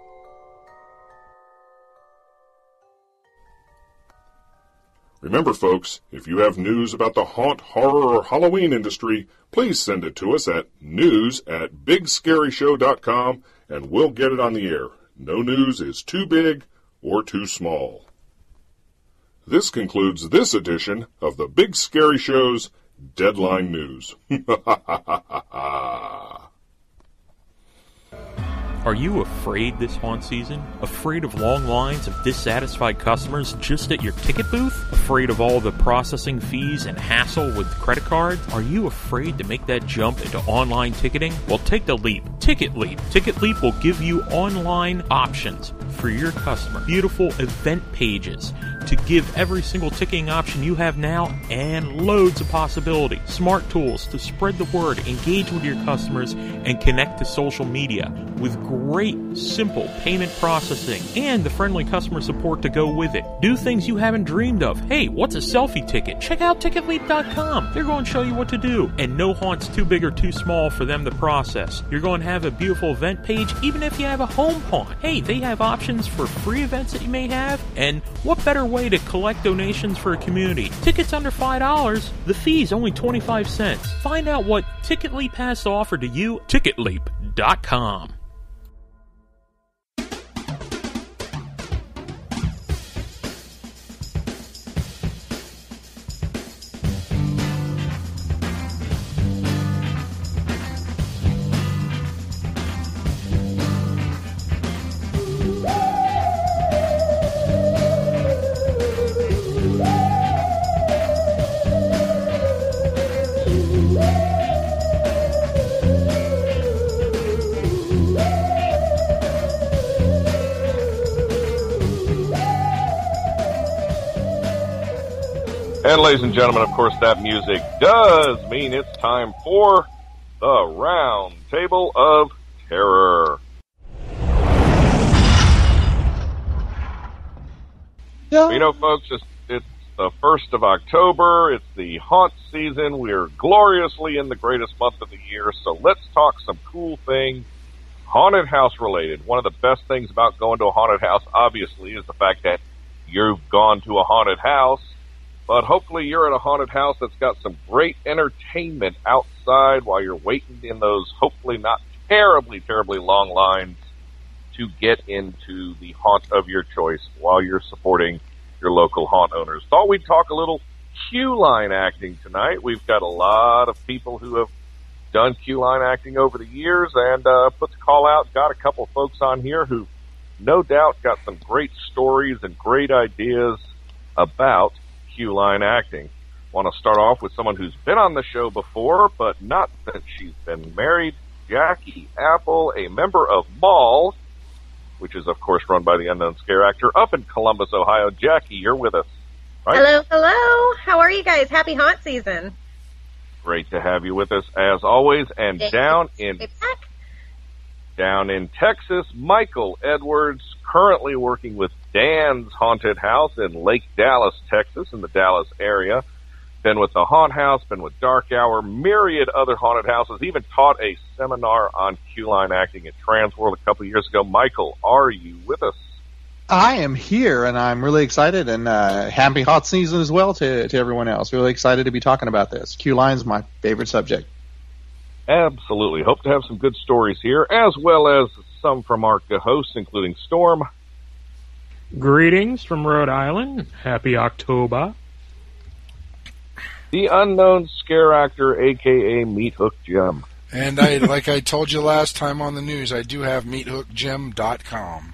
Remember, folks, if you have news about the haunt, horror, or Halloween industry, please send it to us at news@bigscaryshow.com, and we'll get it on the air. No news is too big or too small. This concludes this edition of the Big Scary Show's Deadline News. Are you afraid this haunt season? Afraid of long lines of dissatisfied customers just at your ticket booth? Afraid of all the processing fees and hassle with credit cards? Are you afraid to make that jump into online ticketing? Well, take the leap. Ticket Leap. Ticket Leap will give you online options for your customer. Beautiful event pages to give every single ticketing option you have now and loads of possibility. Smart tools to spread the word, engage with your customers, and connect to social media with great, simple payment processing and the friendly customer support to go with it. Do things you haven't dreamed of. Hey, what's a selfie ticket? Check out TicketLeap.com. They're going to show you what to do. And no haunt's too big or too small for them to process. You're going to have a beautiful event page even if you have a home haunt. Hey, they have options for free events that you may have. And what better way to collect donations for a community? Tickets under $5. The fee's only 25 cents. Find out what Ticket Leap has to offer to you. TicketLeap.com. And ladies and gentlemen, of course, that music does mean it's time for the Round Table of Terror. Yeah. You know, folks, it's the 1st of October. It's the haunt season. We're gloriously in the greatest month of the year, so let's talk some cool things haunted house related. One of the best things about going to a haunted house, obviously, is the fact that you've gone to a haunted house. But hopefully you're at a haunted house that's got some great entertainment outside while you're waiting in those hopefully not terribly, terribly long lines to get into the haunt of your choice while you're supporting your local haunt owners. Thought we'd talk a little queue line acting tonight. We've got a lot of people who have done queue line acting over the years and put the call out. Got a couple of folks on here who no doubt got some great stories and great ideas about queue line acting. Want to start off with someone who's been on the show before, but not since she's been married. Jackie Apple, a member of Mall, which is, of course, run by the Unknown Scare Actor up in Columbus, Ohio. Jackie, you're with us, right? Hello, hello. How are you guys? Happy haunt season. Great to have you with us, as always. And down in Texas, Michael Edwards, currently working with Dan's Haunted House in Lake Dallas, Texas, in the Dallas area. Been with the Haunt House, been with Dark Hour, myriad other haunted houses, even taught a seminar on queue line acting at Transworld a couple of years ago. Michael, are you with us? I am here, and I'm really excited, and happy hot season as well to everyone else. Really excited to be talking about this. Queue line's my favorite subject. Absolutely. Hope to have some good stories here, as well as some from our hosts, including Storm. Greetings from Rhode Island. Happy October. The Unknown Scare Actor, a.k.a. Meat Hook Jim. And like I told you last time on the news, I do have meathookjim.com.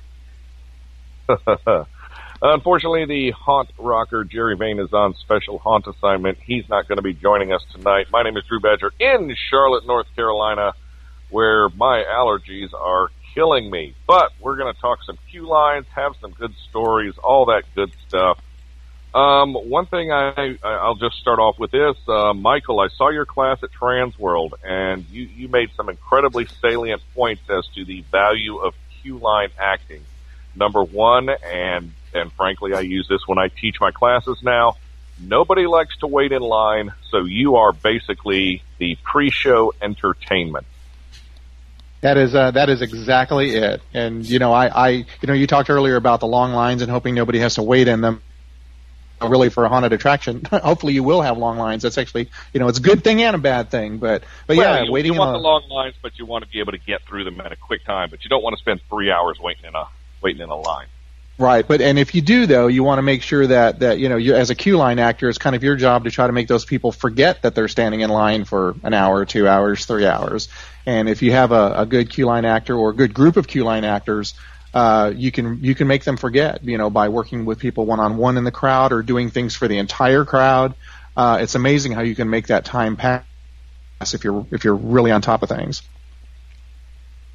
Unfortunately, the haunt rocker Jerry Vane is on special haunt assignment. He's not going to be joining us tonight. My name is Drew Badger in Charlotte, North Carolina, where my allergies are killing me. But we're going to talk some queue lines, have some good stories, all that good stuff. One thing I'll just start off with this. Michael, I saw your class at Transworld, and you made some incredibly salient points as to the value of queue line acting. Number one, and frankly, I use this when I teach my classes now, nobody likes to wait in line, so you are basically the pre-show entertainment. That is exactly it. And, you you talked earlier about the long lines and hoping nobody has to wait in them. Really, for a haunted attraction, hopefully you will have long lines. That's actually, it's a good thing and a bad thing. But yeah, waiting. You want the long lines, but you want to be able to get through them in a quick time. But you don't want to spend 3 hours waiting in a line. Right, and if you do, though, you want to make sure that you, as a queue line actor, it's kind of your job to try to make those people forget that they're standing in line for an hour, 2 hours, 3 hours. And if you have a good queue line actor or a good group of queue line actors, you can make them forget, by working with people one-on-one in the crowd or doing things for the entire crowd. It's amazing how you can make that time pass if you're really on top of things.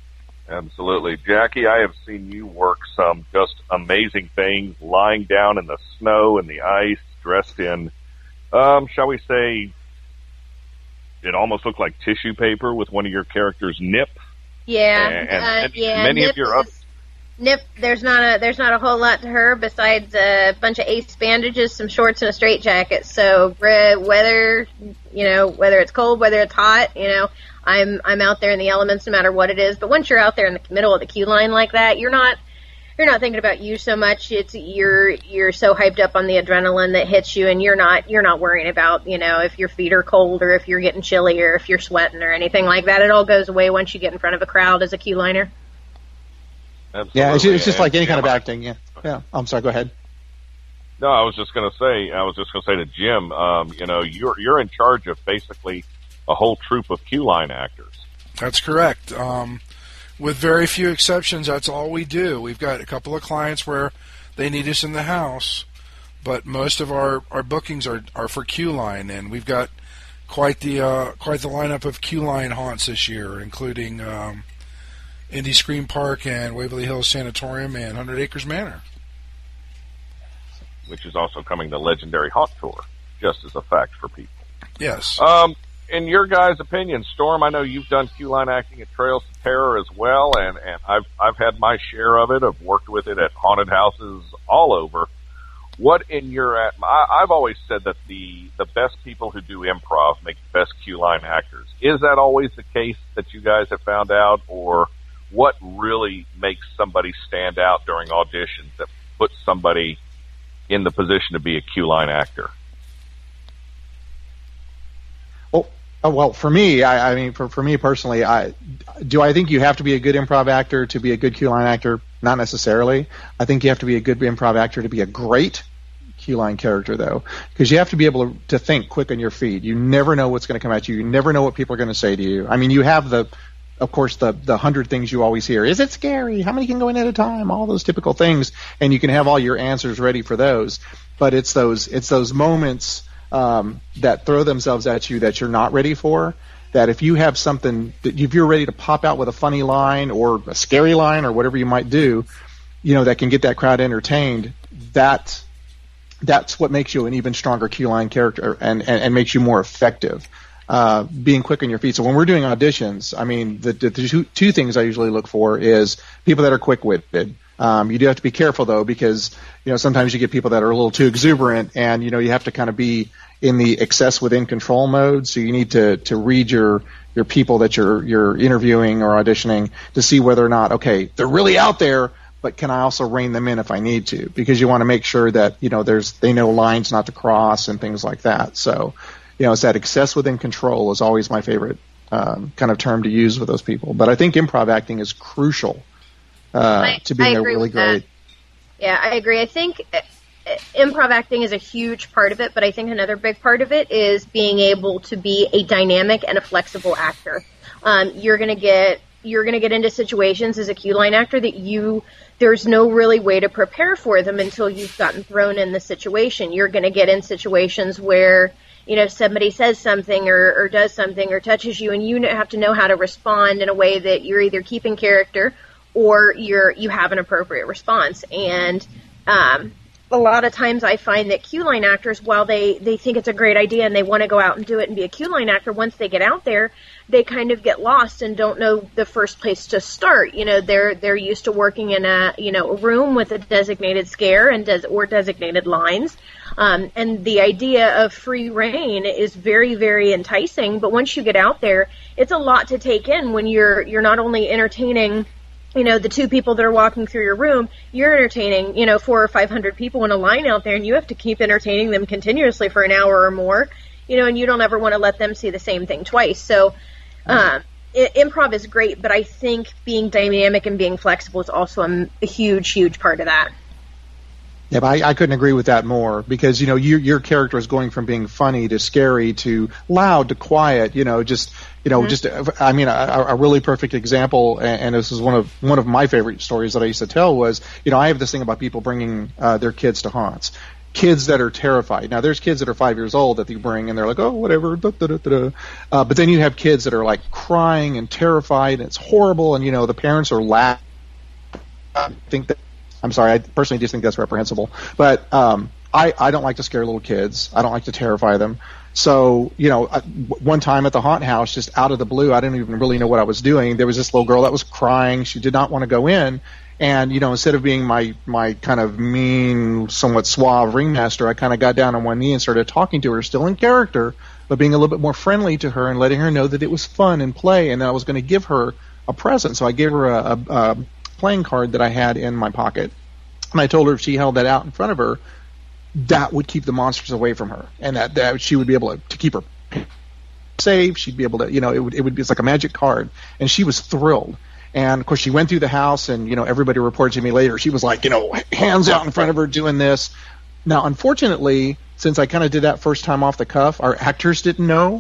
Absolutely. Jackie, I have seen you work some just amazing things, lying down in the snow and the ice, dressed in, shall we say, it almost looked like tissue paper with one of your characters' nip. Yeah. And many Nip of your other... Nip, there's not a whole lot to her besides a bunch of ace bandages, some shorts, and a straitjacket. So whether it's cold, whether it's hot, I'm out there in the elements no matter what it is. But once you're out there in the middle of the queue line like that, you're not thinking about you so much. It's you're so hyped up on the adrenaline that hits you, and you're not worrying about if your feet are cold or if you're getting chilly or if you're sweating or anything like that. It all goes away once you get in front of a crowd as a queue liner. Absolutely. Yeah, it's just like any kind of acting. Yeah. I'm sorry. Go ahead. No, I was just going to say to Jim, you're in charge of basically a whole troupe of queue line actors. That's correct. With very few exceptions, that's all we do. We've got a couple of clients where they need us in the house, but most of our bookings are for queue line, and we've got quite the lineup of queue line haunts this year, including Indy Scream Park and Waverly Hills Sanatorium and 100 Acres Manor. Which is also coming to Legendary Haunt Tour, just as a fact for people. Yes. In your guys' opinion, Storm, I know you've done queue line acting at Trails to Terror as well, and I've had my share of it. I've worked with it at haunted houses all over. I've always said that the best people who do improv make the best queue line actors. Is that always the case that you guys have found out, or what really makes somebody stand out during auditions that puts somebody in the position to be a queue line actor? Well, for me, for me personally, I think you have to be a good improv actor to be a good queue line actor? Not necessarily. I think you have to be a good improv actor to be a great queue line character, though, because you have to be able to think quick on your feet. You never know what's going to come at you. You never know what people are going to say to you. I mean, you have of course, the 100 things you always hear. Is it scary? How many can go in at a time? All those typical things, and you can have all your answers ready for those. But it's those moments that throw themselves at you that you're not ready for. That if you have something that if you're ready to pop out with a funny line or a scary line or whatever you might do, that can get that crowd entertained. That's what makes you an even stronger queue line character and makes you more effective. Being quick on your feet. So when we're doing auditions, I mean, the two things I usually look for is people that are quick-witted. You do have to be careful, though, because, sometimes you get people that are a little too exuberant, and, you have to kind of be in the excess within control mode. So you need to read your people that you're interviewing or auditioning to see whether or not, okay, they're really out there, but can I also rein them in if I need to? Because you want to make sure that, they know lines not to cross and things like that. So, it's that excess within control is always my favorite kind of term to use with those people. But I think improv acting is crucial to being a really great. Yeah, I agree. I think improv acting is a huge part of it, but I think another big part of it is being able to be a dynamic and a flexible actor. You're gonna get into situations as a queue line actor that there's no really way to prepare for them until you've gotten thrown in the situation. You're gonna get in situations where somebody says something or does something or touches you, and you have to know how to respond in a way that you're either keeping character or you have an appropriate response. And a lot of times I find that queue line actors, while they think it's a great idea and they want to go out and do it and be a queue line actor, once they get out there, they kind of get lost and don't know the first place to start. They're used to working in a room with a designated scare or designated lines. And the idea of free reign is very, very enticing. But once you get out there, it's a lot to take in when you're not only entertaining, the two people that are walking through your room, you're entertaining, 400 or 500 people in a line out there, and you have to keep entertaining them continuously for an hour or more, and you don't ever want to let them see the same thing twice. So, improv is great, but I think being dynamic and being flexible is also a huge, huge part of that. Yeah, but I couldn't agree with that more because, your character is going from being funny to scary to loud to quiet, I mean, a really perfect example, and this is one of my favorite stories that I used to tell was, I have this thing about people bringing their kids to haunts. kids that are terrified. Now, there's kids that are 5 years old that you bring, and they're like, oh, whatever, da, da, da, da. But then you have kids that are like crying and terrified, and it's horrible, and the parents are laughing. I'm sorry, I personally just think that's reprehensible. But I don't like to scare little kids. I don't like to terrify them. So, one time at the haunt house, just out of the blue, I didn't even really know what I was doing. There was this little girl that was crying. She did not want to go in. And, instead of being my kind of mean, somewhat suave ringmaster, I kind of got down on one knee and started talking to her, still in character, but being a little bit more friendly to her and letting her know that it was fun and play, and that I was going to give her a present. So I gave her a playing card that I had in my pocket. And I told her if she held that out in front of her, that would keep the monsters away from her, and that she would be able to keep her safe. She'd be able to, it would be, it's like a magic card, and she was thrilled. And of course, she went through the house, and everybody reported to me later. She was like, hands out in front of her doing this. Now, unfortunately, since I kind of did that first time off the cuff, our actors didn't know.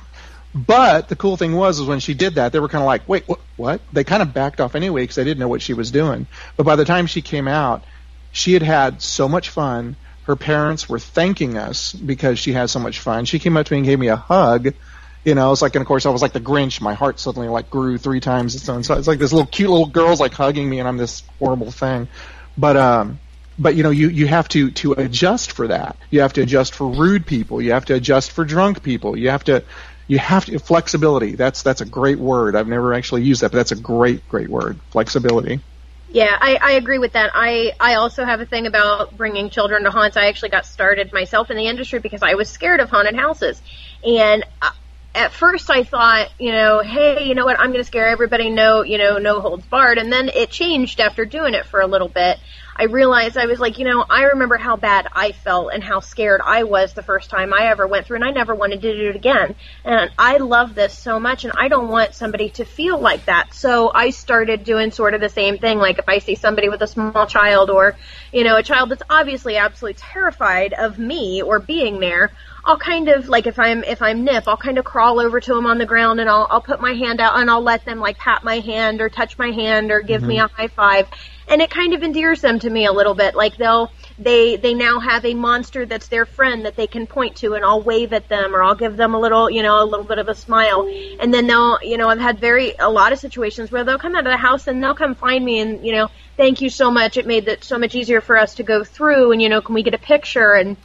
But the cool thing was when she did that, they were kind of like, wait, what? They kind of backed off anyway because they didn't know what she was doing. But by the time she came out, she had so much fun. Her parents were thanking us because she had so much fun. She came up to me and gave me a hug. It's like, and of course I was like the Grinch. My heart suddenly like grew 3 times its own size. It's like this little cute little girl's like hugging me, and I'm this horrible thing. But you have to adjust for that. You have to adjust for rude people. You have to adjust for drunk people. You have to flexibility. That's a great word. I've never actually used that, but that's a great word. Flexibility. Yeah, I agree with that. I also have a thing about bringing children to haunts. I actually got started myself in the industry because I was scared of haunted houses. And at first I thought, hey, you know what, I'm going to scare everybody, no holds barred. And then it changed after doing it for a little bit. I realized I was like, I remember how bad I felt and how scared I was the first time I ever went through, and I never wanted to do it again. And I love this so much, and I don't want somebody to feel like that. So I started doing sort of the same thing. Like if I see somebody with a small child or, a child that's obviously absolutely terrified of me or being there, I'll kind of, like if I'm Nip, I'll kind of crawl over to them on the ground, and I'll put my hand out, and I'll let them like pat my hand or touch my hand or give me a high five. And it kind of endears them to me a little bit. Like they now have a monster that's their friend that they can point to, and I'll wave at them, or I'll give them a little bit of a smile. And then they'll, I've had a lot of situations where they'll come out of the house and they'll come find me and, thank you so much. It made it so much easier for us to go through, and, can we get a picture? And,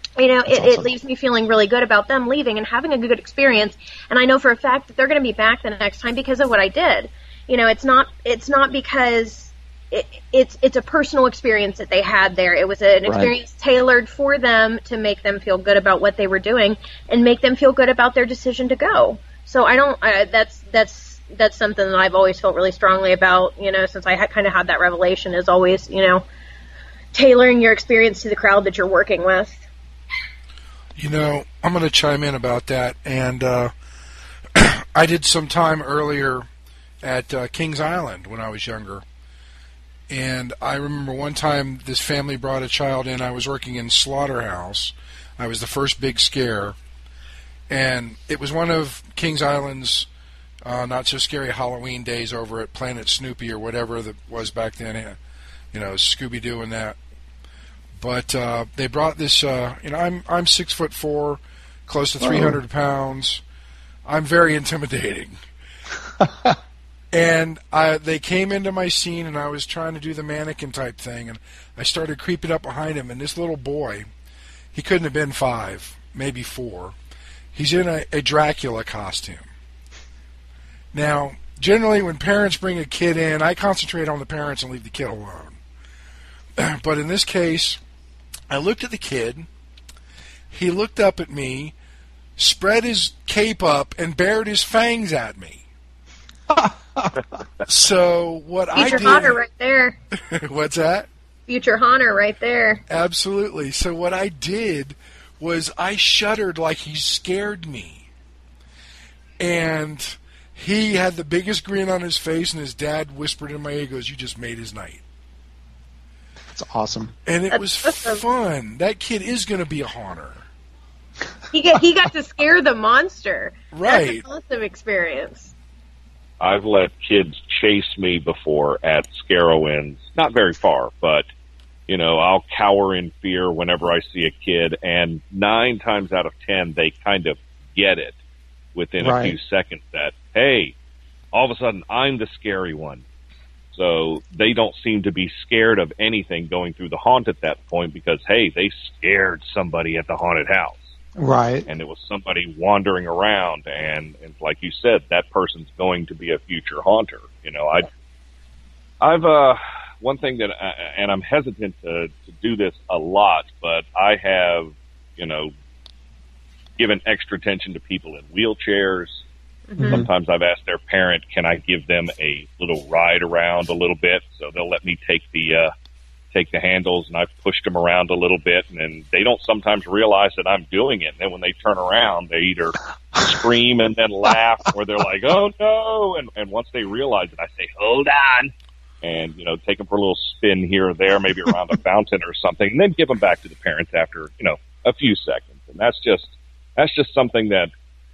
it leaves me feeling really good about them leaving and having a good experience. And I know for a fact that they're going to be back the next time because of what I did. It's not because it's a personal experience that they had there. It was an experience tailored for them to make them feel good about what they were doing and make them feel good about their decision to go. So I don't. That's something that I've always felt really strongly about. Since I kind of had that revelation, is always tailoring your experience to the crowd that you're working with. I'm going to chime in about that, and I did some time earlier at Kings Island when I was younger. And I remember one time this family brought a child in. I was working in Slaughterhouse. I was the first big scare. And it was one of Kings Island's not-so-scary Halloween days over at Planet Snoopy or whatever that was back then. Scooby-Doo and that. But they brought this, I'm 6'4", close to 300 pounds. I'm very intimidating. And they came into my scene, and I was trying to do the mannequin type thing, and I started creeping up behind him, and this little boy, he couldn't have been 5, maybe 4. He's in a Dracula costume. Now, generally when parents bring a kid in, I concentrate on the parents and leave the kid alone. But in this case, I looked at the kid, he looked up at me, spread his cape up, and bared his fangs at me. So what I did... Future Haunter right there. What's that? Future Haunter right there. Absolutely. So what I did was I shuddered like he scared me. And he had the biggest grin on his face, and his dad whispered in my ear, he goes, "You just made his night." That's awesome. And it was fun. That kid is going to be a haunter. He got to scare the monster. Right. That's an awesome experience. I've let kids chase me before at Scarowinds. Not very far, but I'll cower in fear whenever I see a kid, and 9 times out of 10, they kind of get it within a few seconds that, hey, all of a sudden I'm the scary one. So they don't seem to be scared of anything going through the haunt at that point because, hey, they scared somebody at the haunted house. Right. And it was somebody wandering around, and like you said, that person's going to be a future haunter. I've one thing that, and I'm hesitant to do this a lot, but I have, given extra attention to people in wheelchairs. Mm-hmm. Sometimes I've asked their parent, can I give them a little ride around a little bit? So they'll let me take the handles, and I've pushed them around a little bit, and then they don't sometimes realize that I'm doing it. And then when they turn around, they either scream and then laugh, or they're like, oh no. And once they realize it, I say, hold on. And, take them for a little spin here or there, maybe around a fountain or something, and then give them back to the parents after, a few seconds. And that's just something that,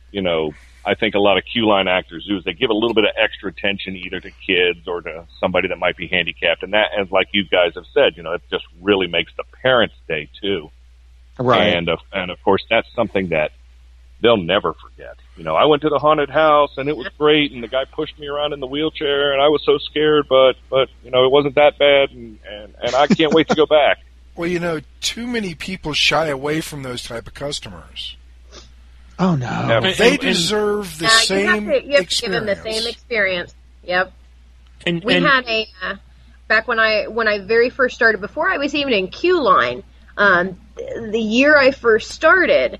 I think a lot of queue line actors do, is they give a little bit of extra attention either to kids or to somebody that might be handicapped. And that, as like you guys have said, it just really makes the parents' day too. Right. And of course, that's something that they'll never forget. I went to the haunted house and it was great, and the guy pushed me around in the wheelchair and I was so scared, but it wasn't that bad, and I can't wait to go back. Well, too many people shy away from those type of customers. Oh no! They deserve the same experience. You have to give them the same experience. Yep. We had a back when I very first started, before I was even in queue line. The year I first started,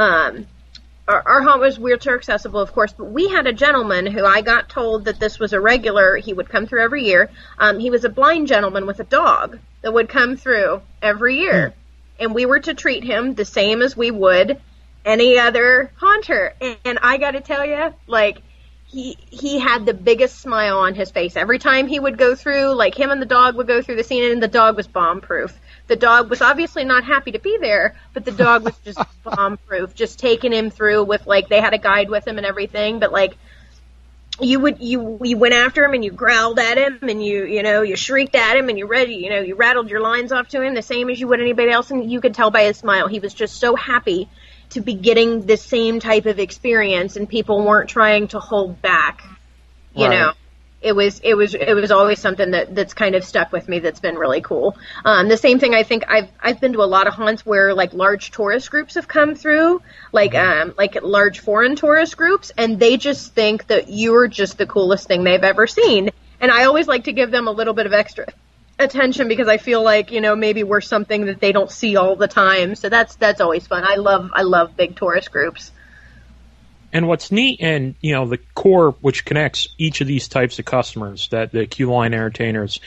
our haunt was wheelchair accessible, of course, but we had a gentleman who I got told that this was a regular. He would come through every year. He was a blind gentleman with a dog that would come through every year, and we were to treat him the same as we would any other haunter. And I got to tell you, he had the biggest smile on his face every time he would go through. Him and the dog would go through the scene, and the dog was bomb-proof. The dog was obviously not happy to be there, but the dog was just bomb-proof, just taking him through with, they had a guide with him and everything, but, you went after him and you growled at him and you shrieked at him and you rattled your lines off to him the same as you would anybody else, and you could tell by his smile. He was just so happy to be getting the same type of experience, and people weren't trying to hold back. It was always something that's kind of stuck with me. That's been really cool. The same thing, I think I've been to a lot of haunts where large tourist groups have come through, large foreign tourist groups, and they just think that you're just the coolest thing they've ever seen. And I always like to give them a little bit of extra attention because I feel like, maybe we're something that they don't see all the time. So that's always fun. I love big tourist groups. And what's neat, and the core which connects each of these types of customers that the queue line entertainers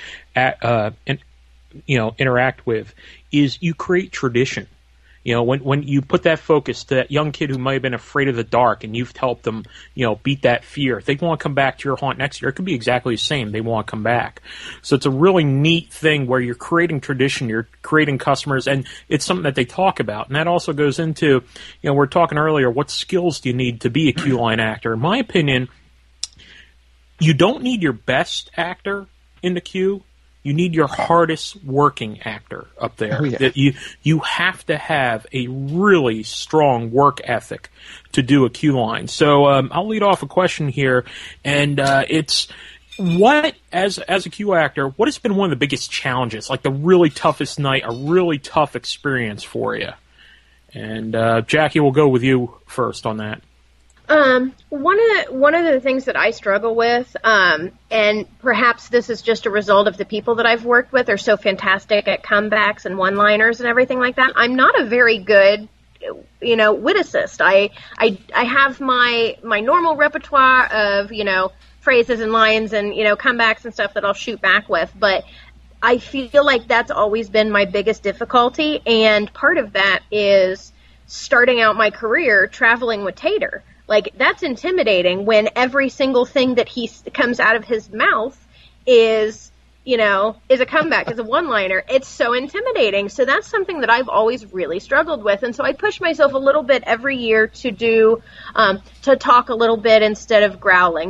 interact with, is you create tradition. When you put that focus to that young kid who might have been afraid of the dark, and you've helped them, beat that fear, if they want to come back to your haunt next year, it could be exactly the same. They want to come back. So it's a really neat thing where you're creating tradition, you're creating customers, and it's something that they talk about. And that also goes into, we're talking earlier, what skills do you need to be a queue line actor? In my opinion, you don't need your best actor in the queue. You need your hardest working actor up there. Oh, yeah. That you have to have a really strong work ethic to do a queue line. So I'll lead off a question here, and it's what, as a queue actor, what has been one of the biggest challenges, like the really toughest night, a really tough experience for you? And Jackie, we'll go with you first on that. One of the things that I struggle with, and perhaps this is just a result of the people that I've worked with are so fantastic at comebacks and one-liners and everything like that. I'm not a very good, wit assist. I have my normal repertoire of, phrases and lines and, comebacks and stuff that I'll shoot back with, but I feel like that's always been my biggest difficulty, and part of that is starting out my career traveling with Tater. That's intimidating when every single thing that comes out of his mouth is is a comeback, is a one-liner, it's so intimidating. So that's something that I've always really struggled with. And so I push myself a little bit every year to do, to talk a little bit instead of growling.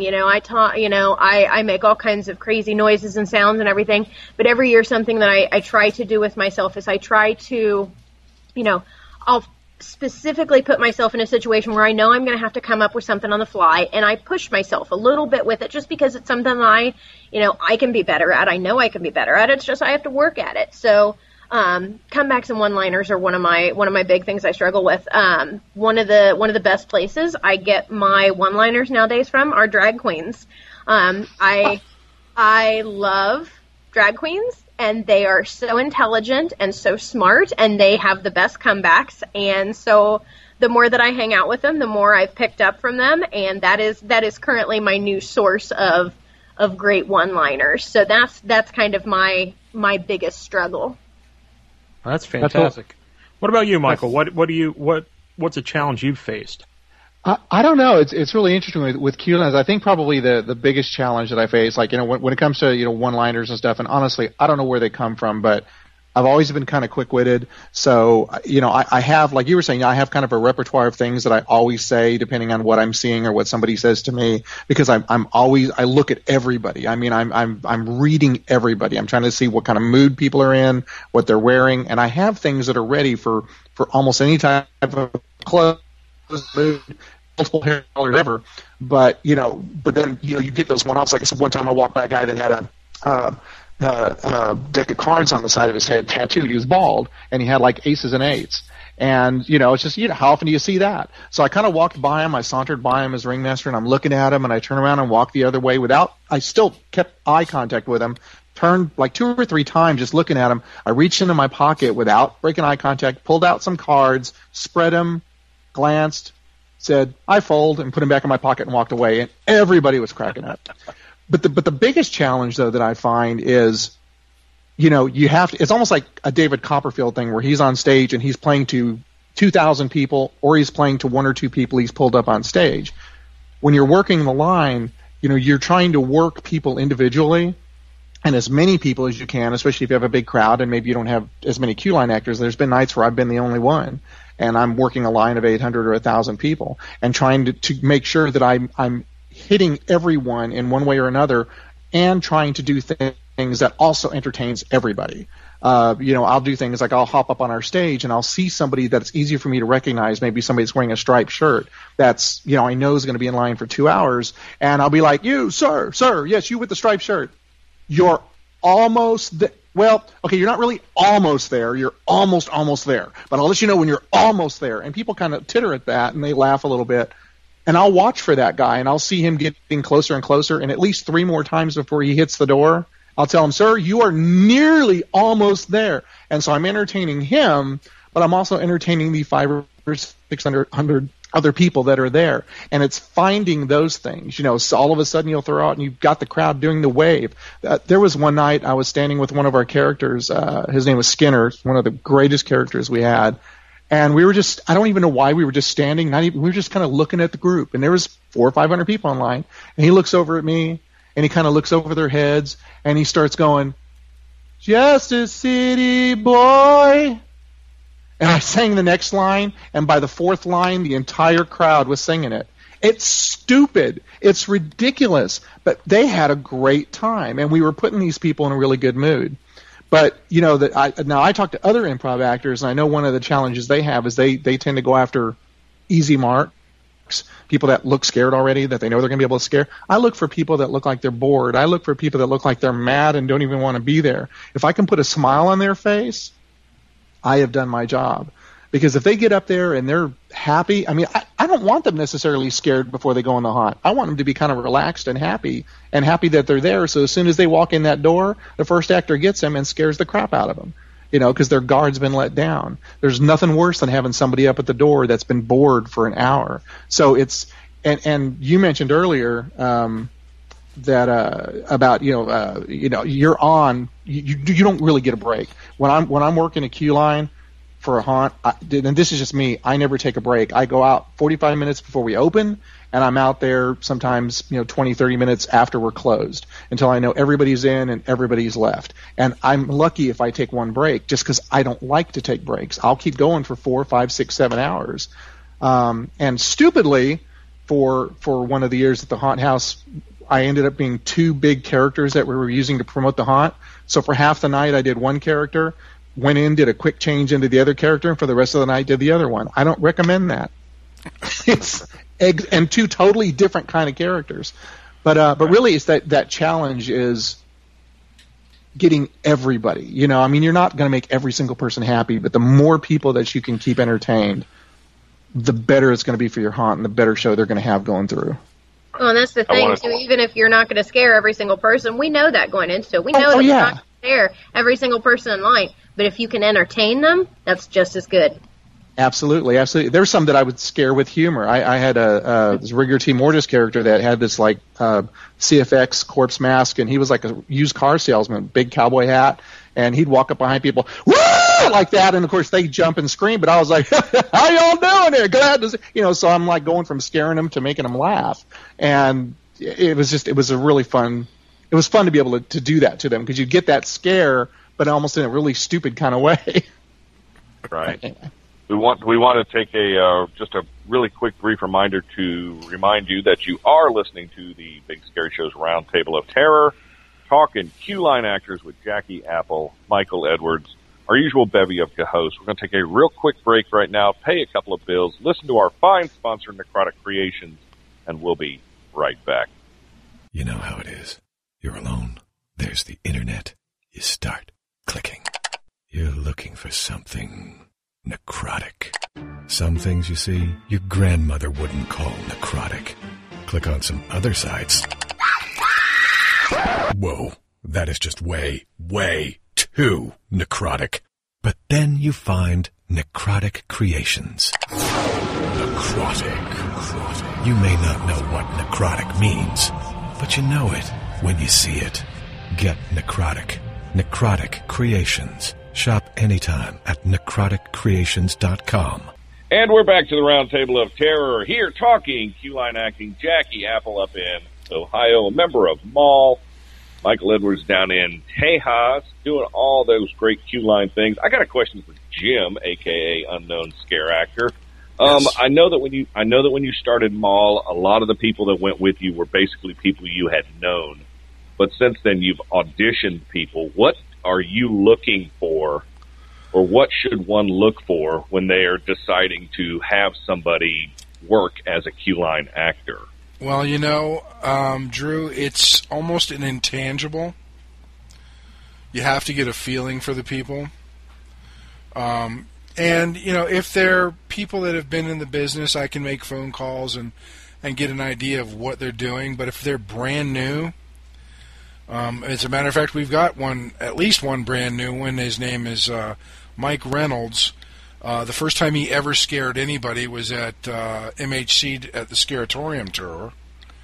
I make all kinds of crazy noises and sounds and everything. But every year something that I try to do with myself is I try to, I'll specifically put myself in a situation where I know I'm going to have to come up with something on the fly, and I push myself a little bit with it just because it's something that I can be better at. I know I can be better at it. It's just I have to work at it. So comebacks and one-liners are one of my big things I struggle with. One of the best places I get my one-liners nowadays from are drag queens. I love drag queens. And they are so intelligent and so smart, and they have the best comebacks. And so the more that I hang out with them, the more I've picked up from them. And that is currently my new source of great one-liners. So that's kind of my biggest struggle. Well, that's fantastic. That's cool. What about you, Michael? What's a challenge you've faced? I don't know. It's really interesting with Q-lines. I think probably the biggest challenge that I face, when it comes to one-liners and stuff. And honestly, I don't know where they come from, but I've always been kind of quick-witted. So I have, like you were saying, I have kind of a repertoire of things that I always say depending on what I'm seeing or what somebody says to me, because I look at everybody. I mean, I'm reading everybody. I'm trying to see what kind of mood people are in, what they're wearing, and I have things that are ready for almost any type of clothes, mood, multiple hair colors ever, but then you get those one-offs. Like I said, one time I walked by a guy that had a deck of cards on the side of his head tattooed. He was bald, and he had like aces and eights. And it's just how often do you see that? So I kind of walked by him. I sauntered by him as ringmaster, and I'm looking at him, and I turn around and walk the other way I still kept eye contact with him. Turned like 2 or 3 times just looking at him. I reached into my pocket without breaking eye contact, pulled out some cards, spread them, glanced, said, I fold, and put them back in my pocket and walked away, and everybody was cracking up. But the biggest challenge, though, that I find is, you have to, it's almost like a David Copperfield thing where he's on stage and he's playing to 2,000 people, or he's playing to 1 or 2 people he's pulled up on stage. When you're working the line, you're trying to work people individually, and as many people as you can, especially if you have a big crowd and maybe you don't have as many Q-line actors. There's been nights where I've been the only one, and I'm working a line of 800 or 1,000 people and trying to make sure that I'm hitting everyone in one way or another, and trying to do things that also entertains everybody. I'll do things like I'll hop up on our stage and I'll see somebody that's easier for me to recognize, maybe somebody that's wearing a striped shirt that's, I know is going to be in line for 2 hours, and I'll be like, you, sir, yes, you with the striped shirt. You're almost well, okay, you're not really almost there. You're almost there. But I'll let you know when you're almost there. And people kind of titter at that, and they laugh a little bit. And I'll watch for that guy, and I'll see him getting closer and closer. And at least 3 more times before he hits the door, I'll tell him, sir, you are nearly almost there. And so I'm entertaining him, but I'm also entertaining the 500 or 600 other people that are there. And it's finding those things. So all of a sudden you'll throw out and you've got the crowd doing the wave. There was one night I was standing with one of our characters. His name was Skinner, one of the greatest characters we had. And we were just, I don't even know why we were just standing. We were just kind of looking at the group. And there was 400 or 500 people in line. And he looks over at me, and he kind of looks over their heads, and he starts going, just a city boy. And I sang the next line, and by the 4th line, the entire crowd was singing it. It's stupid. It's ridiculous. But they had a great time, and we were putting these people in a really good mood. But, now I talk to other improv actors, and I know one of the challenges they have is they tend to go after easy marks, people that look scared already, that they know they're going to be able to scare. I look for people that look like they're bored. I look for people that look like they're mad and don't even want to be there. If I can put a smile on their face, I have done my job. Because if they get up there and they're happy, I don't want them necessarily scared before they go in the haunt. I want them to be kind of relaxed and happy that they're there. So as soon as they walk in that door, the first actor gets them and scares the crap out of them, because their guard's been let down. There's nothing worse than having somebody up at the door that's been bored for an hour. So it's, and you mentioned earlier, that about you're on, you don't really get a break when I'm working a queue line for a haunt, and this is just me, I never take a break. I go out 45 minutes before we open, and I'm out there sometimes 20, 30 minutes after we're closed until I know everybody's in and everybody's left. And I'm lucky if I take one break, just because I don't like to take breaks. I'll keep going for 4, 5, 6, 7 hours. And stupidly, for one of the years at the Haunt House, I ended up being 2 big characters that we were using to promote the haunt. So for half the night I did one character, went in, did a quick change into the other character, and for the rest of the night did the other one. I don't recommend that. It's and 2 totally different kind of characters. But really it's that challenge is getting everybody. You're not going to make every single person happy, but the more people that you can keep entertained, the better it's going to be for your haunt and the better show they're going to have going through. Well, and that's the thing, too. Even if you're not going to scare every single person, we know that going into it. We know that you're not going to scare every single person in line. But if you can entertain them, that's just as good. Absolutely, absolutely. There's some that I would scare with humor. I had this Rigor T. Mortis character that had this CFX corpse mask, and he was like a used car salesman, big cowboy hat, and he'd walk up behind people, woo! Like that, and of course they jump and scream. But I was like, "How y'all doing here? Glad to see." So I'm like going from scaring them to making them laugh, and it was a really fun. It was fun to be able to do that to them because you get that scare, but almost in a really stupid kind of way. Right. We want to take just a really quick brief reminder to remind you that you are listening to the Big Scary Show's Roundtable of Terror, talking Q-Line actors with Jackie Apple, Michael Edwards, our usual bevy of hosts. We're going to take a real quick break right now, pay a couple of bills, listen to our fine sponsor, Necrotic Creations, and we'll be right back. You know how it is. You're alone. There's the internet. You start clicking. You're looking for something necrotic. Some things, you see, your grandmother wouldn't call necrotic. Click on some other sites. Whoa, that is just way, way too necrotic. But then you find Necrotic Creations. Necrotic. You may not know what necrotic means, but you know it when you see it. Get Necrotic. Necrotic Creations. Shop anytime at necroticcreations.com. And we're back to the Roundtable of Terror. Here talking Q-Line acting, Jackie Apple up in Ohio, a member of MALL. Michael Edwards down in Tejas, doing all those great Q-Line things. I got a question for Jim, aka Unknown Scare Actor. Yes. I know that when you started MALL, a lot of the people that went with you were basically people you had known. But since then, you've auditioned people. What are you looking for, or what should one look for when they are deciding to have somebody work as a Q-Line actor? Well, Drew, it's almost an intangible. You have to get a feeling for the people. And, if they're people that have been in the business, I can make phone calls and get an idea of what they're doing. But if they're brand new, as a matter of fact, we've got at least one brand new one. His name is Mike Reynolds. The first time he ever scared anybody was at MHC at the Scaratorium tour.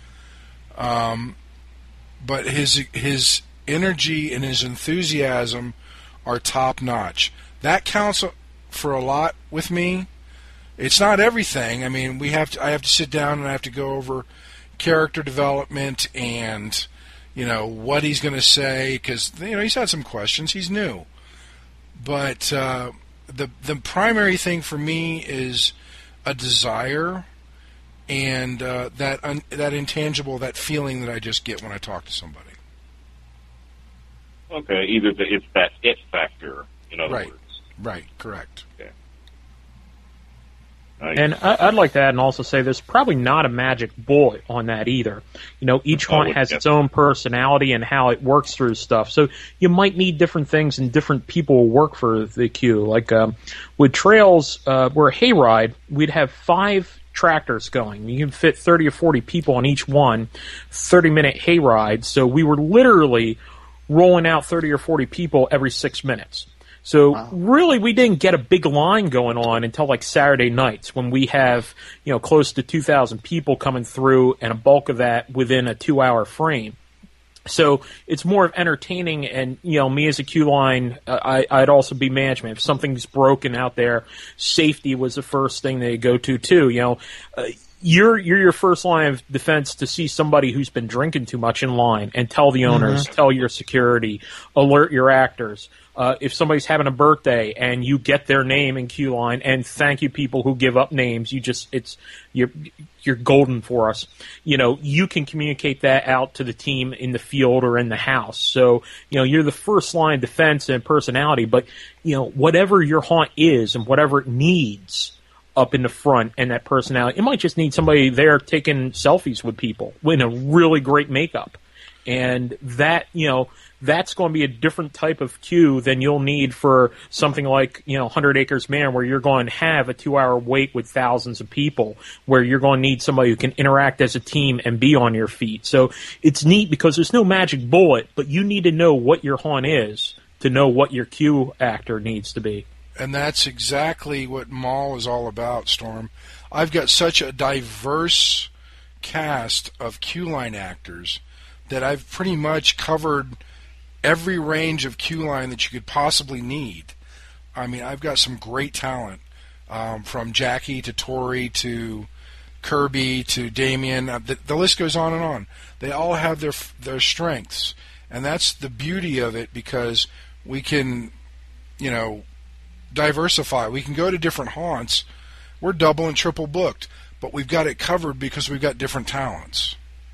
But his energy and his enthusiasm are top notch. That counts for a lot with me. It's not everything. I mean, I have to sit down and I have to go over character development and what he's going to say, because he's had some questions. He's new, but the primary thing for me is a desire and that intangible, that feeling that I just get when I talk to somebody. Okay, it's that it factor, in other words. Right, correct. Okay. And I'd like to add and also say there's probably not a magic bullet on that either. Each haunt has its own personality and how it works through stuff. So you might need different things and different people will work for the queue. Like with trails, we're a hayride, we'd have 5 tractors going. You can fit 30 or 40 people on each one, 30-minute hayride. So we were literally rolling out 30 or 40 people every 6 minutes. So really, we didn't get a big line going on until like Saturday nights when we have, close to 2,000 people coming through and a bulk of that within a 2-hour frame. So it's more of entertaining, and me as a Q-Line, I'd also be management. If something's broken out there, safety was the first thing they go to too. you're your first line of defense to see somebody who's been drinking too much in line and tell the owners, tell your security, alert your actors. If somebody's having a birthday and you get their name in queue line, and thank you people who give up names, you're golden for us. You can communicate that out to the team in the field or in the house. So, you're the first line defense and personality, but, whatever your haunt is and whatever it needs up in the front and that personality, it might just need somebody there taking selfies with people in a really great makeup. And that, that's going to be a different type of queue than you'll need for something like, 100 Acres Man, where you're going to have a 2-hour wait with thousands of people, where you're going to need somebody who can interact as a team and be on your feet. So it's neat because there's no magic bullet, but you need to know what your haunt is to know what your queue actor needs to be. And that's exactly what Mall is all about, Storm. I've got such a diverse cast of queue line actors that I've pretty much covered every range of queue line that you could possibly need. I mean, I've got some great talent, from Jackie to Tori to Kirby to Damien. The list goes on and on. They all have their strengths, and that's the beauty of it, because we can, diversify. We can go to different haunts. We're double and triple booked, but we've got it covered because we've got different talents.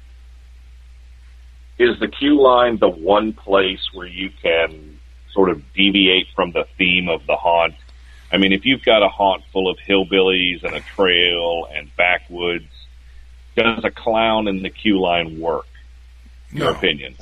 Is the queue line the one place where you can sort of deviate from the theme of the haunt? I mean, if you've got a haunt full of hillbillies and a trail and backwoods, does a clown in the queue line work? Your opinion?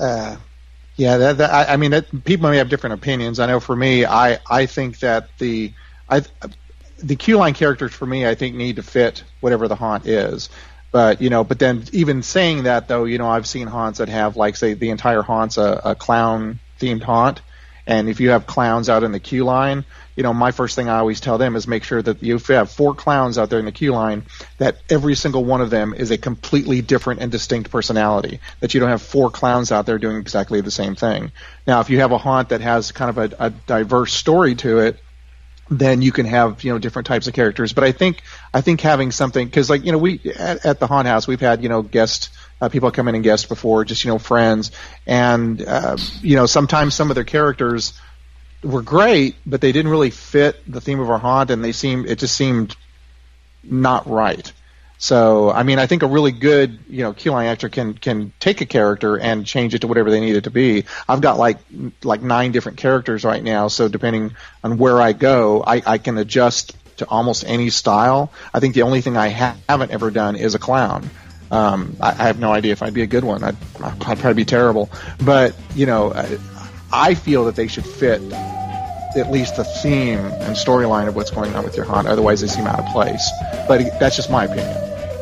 People may have different opinions. I know for me, I think that the queue line characters for me, I think, need to fit whatever the haunt is. But then even saying that, though, I've seen haunts that have, like, say, the entire haunt's a clown-themed haunt, and if you have clowns out in the queue line, my first thing I always tell them is make sure that you have 4 clowns out there in the queue line, that every single one of them is a completely different and distinct personality, that you don't have 4 clowns out there doing exactly the same thing. Now, if you have a haunt that has kind of a diverse story to it, then you can have different types of characters. But I think having something, because we at the Haunt House, we've had guest people come in and guest before, just friends, and sometimes some of their characters were great, but they didn't really fit the theme of our haunt, and it just seemed not right. So, I mean, I think a really good, queue line actor can take a character and change it to whatever they need it to be. I've got like 9 different characters right now, so depending on where I go, I can adjust to almost any style. I think the only thing I haven't ever done is a clown. I have no idea if I'd be a good one. I'd probably be terrible. But, I feel that they should fit at least the theme and storyline of what's going on with your haunt. Otherwise, they seem out of place. But that's just my opinion.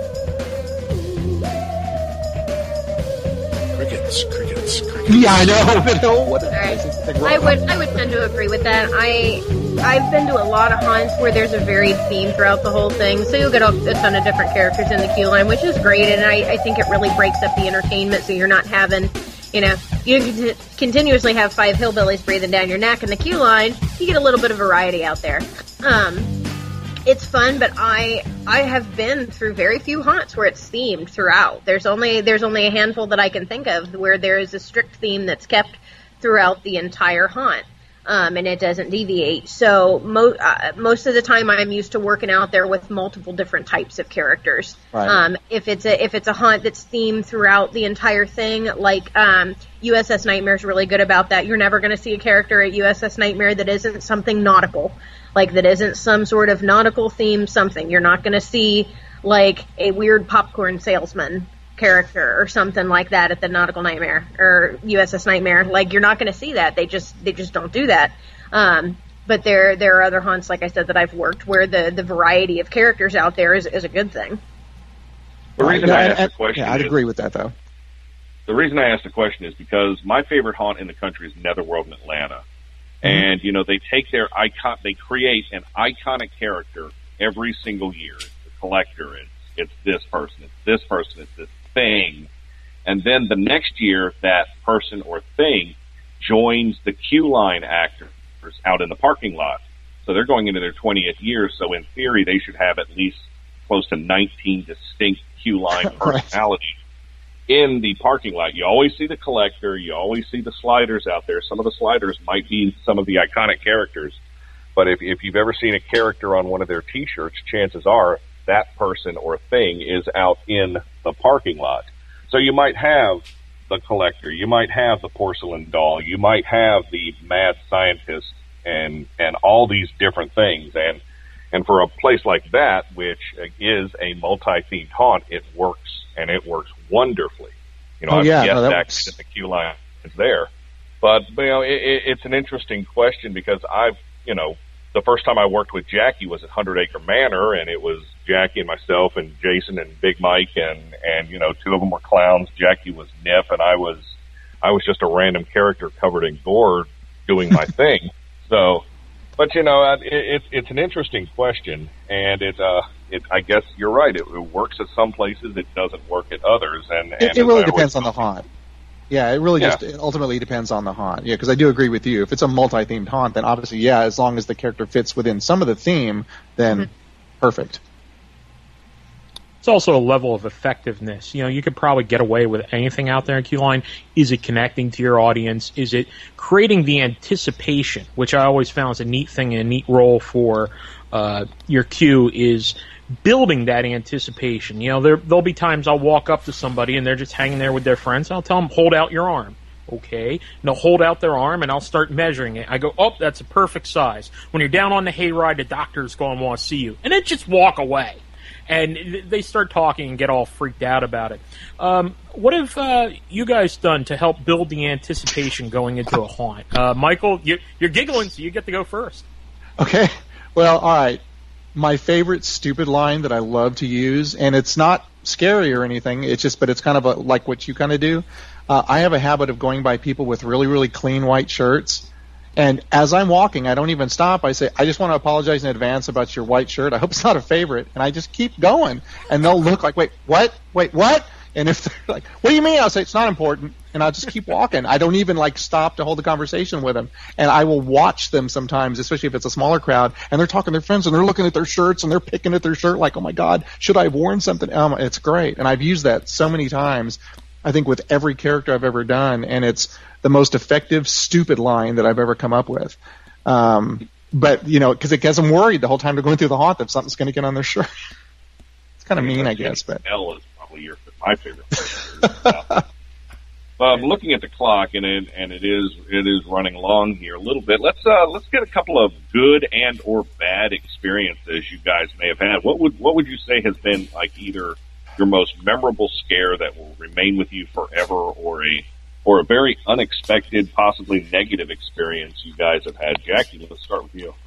Crickets. Yeah, I know. What I would tend to agree with that. I've been to a lot of haunts where there's a varied theme throughout the whole thing, so you'll get a ton of different characters in the queue line, which is great, and I think it really breaks up the entertainment, so you're not having, you can continuously have 5 hillbillies breathing down your neck in the queue line. You get a little bit of variety out there. It's fun, but I have been through very few haunts where it's themed throughout. There's only a handful that I can think of where there is a strict theme that's kept throughout the entire haunt, and it doesn't deviate. So most of the time, I'm used to working out there with multiple different types of characters. Right. If it's a haunt that's themed throughout the entire thing, like USS Nightmare is really good about that. You're never going to see a character at USS Nightmare that isn't something nautical. Like, that isn't some sort of nautical theme something. You're not going to see, like, a weird popcorn salesman character or something like that at the Nautical Nightmare or USS Nightmare. Like, you're not going to see that. They just don't do that. But there are other haunts, like I said, that I've worked where the variety of characters out there is a good thing. The reason I asked the question I'd agree with that, though. The reason I asked the question is because my favorite haunt in the country is Netherworld in Atlanta. And, they take they create an iconic character every single year. It's the collector, it's this person, it's this thing. And then the next year, that person or thing joins the queue line actors out in the parking lot. So they're going into their 20th year, so in theory, they should have at least close to 19 distinct queue line personalities in the parking lot. You always see the collector. You always see the sliders out there. Some of the sliders might be some of the iconic characters. But if you've ever seen a character on one of their T-shirts, chances are that person or thing is out in the parking lot. So you might have the collector, you might have the porcelain doll, you might have the mad scientist, and all these different things. And for a place like that, which is a multi-themed haunt, it works, and it works wonderfully. You know, that the queue line is there. But, you know, it's an interesting question because the first time I worked with Jackie was at 100 Acre Manor, and it was Jackie and myself and Jason and Big Mike, and you know, two of them were clowns. Jackie was Nip, and I was just a random character covered in gore doing my thing. So, but you know, it's an interesting question, and I guess you're right. It works at some places, it doesn't work at others, and it really depends on the haunt. Yeah, it really just ultimately depends on the haunt. Yeah, because I do agree with you. If it's a multi-themed haunt, then obviously, yeah, as long as the character fits within some of the theme, then perfect. It's also a level of effectiveness. You know, you could probably get away with anything out there in queue line. Is it connecting to your audience? Is it creating the anticipation, which I always found is a neat thing and a neat role for your queue, is building that anticipation. You know, there'll be times I'll walk up to somebody and they're just hanging there with their friends, and I'll tell them, hold out your arm. Okay. And they'll hold out their arm, and I'll start measuring it. I go, oh, that's a perfect size. When you're down on the hayride, the doctor's going to want to see you. And then just walk away. And they start talking and get all freaked out about it. What have you guys done to help build the anticipation going into a haunt? Michael, you're giggling, so you get to go first. Okay. Well, all right. My favorite stupid line that I love to use, and it's not scary or anything, but it's kind of like what you kind of do. I have a habit of going by people with really, really clean white shirts, and as I'm walking, I don't even stop. I say, I just want to apologize in advance about your white shirt. I hope it's not a favorite, and I just keep going, and they'll look like, wait, what? And if they're like, what do you mean? I'll say, it's not important, and I'll just keep walking. I don't even stop to hold a conversation with them. And I will watch them sometimes, especially if it's a smaller crowd, and they're talking to their friends, and they're looking at their shirts, and they're picking at their shirt like, oh my God, should I have worn something? It's great. And I've used that so many times, I think, with every character I've ever done, and it's the most effective, stupid line that I've ever come up with. But, you know, because it gets them worried the whole time they're going through the haunt that something's going to get on their shirt. It's kind of mean, I guess, but... L is probably my favorite character. I'm looking at the clock, and it is running long here a little bit. Let's get a couple of good and or bad experiences you guys may have had. What would you say has been like either your most memorable scare that will remain with you forever, or a very unexpected, possibly negative experience you guys have had? Jackie, let's start with you.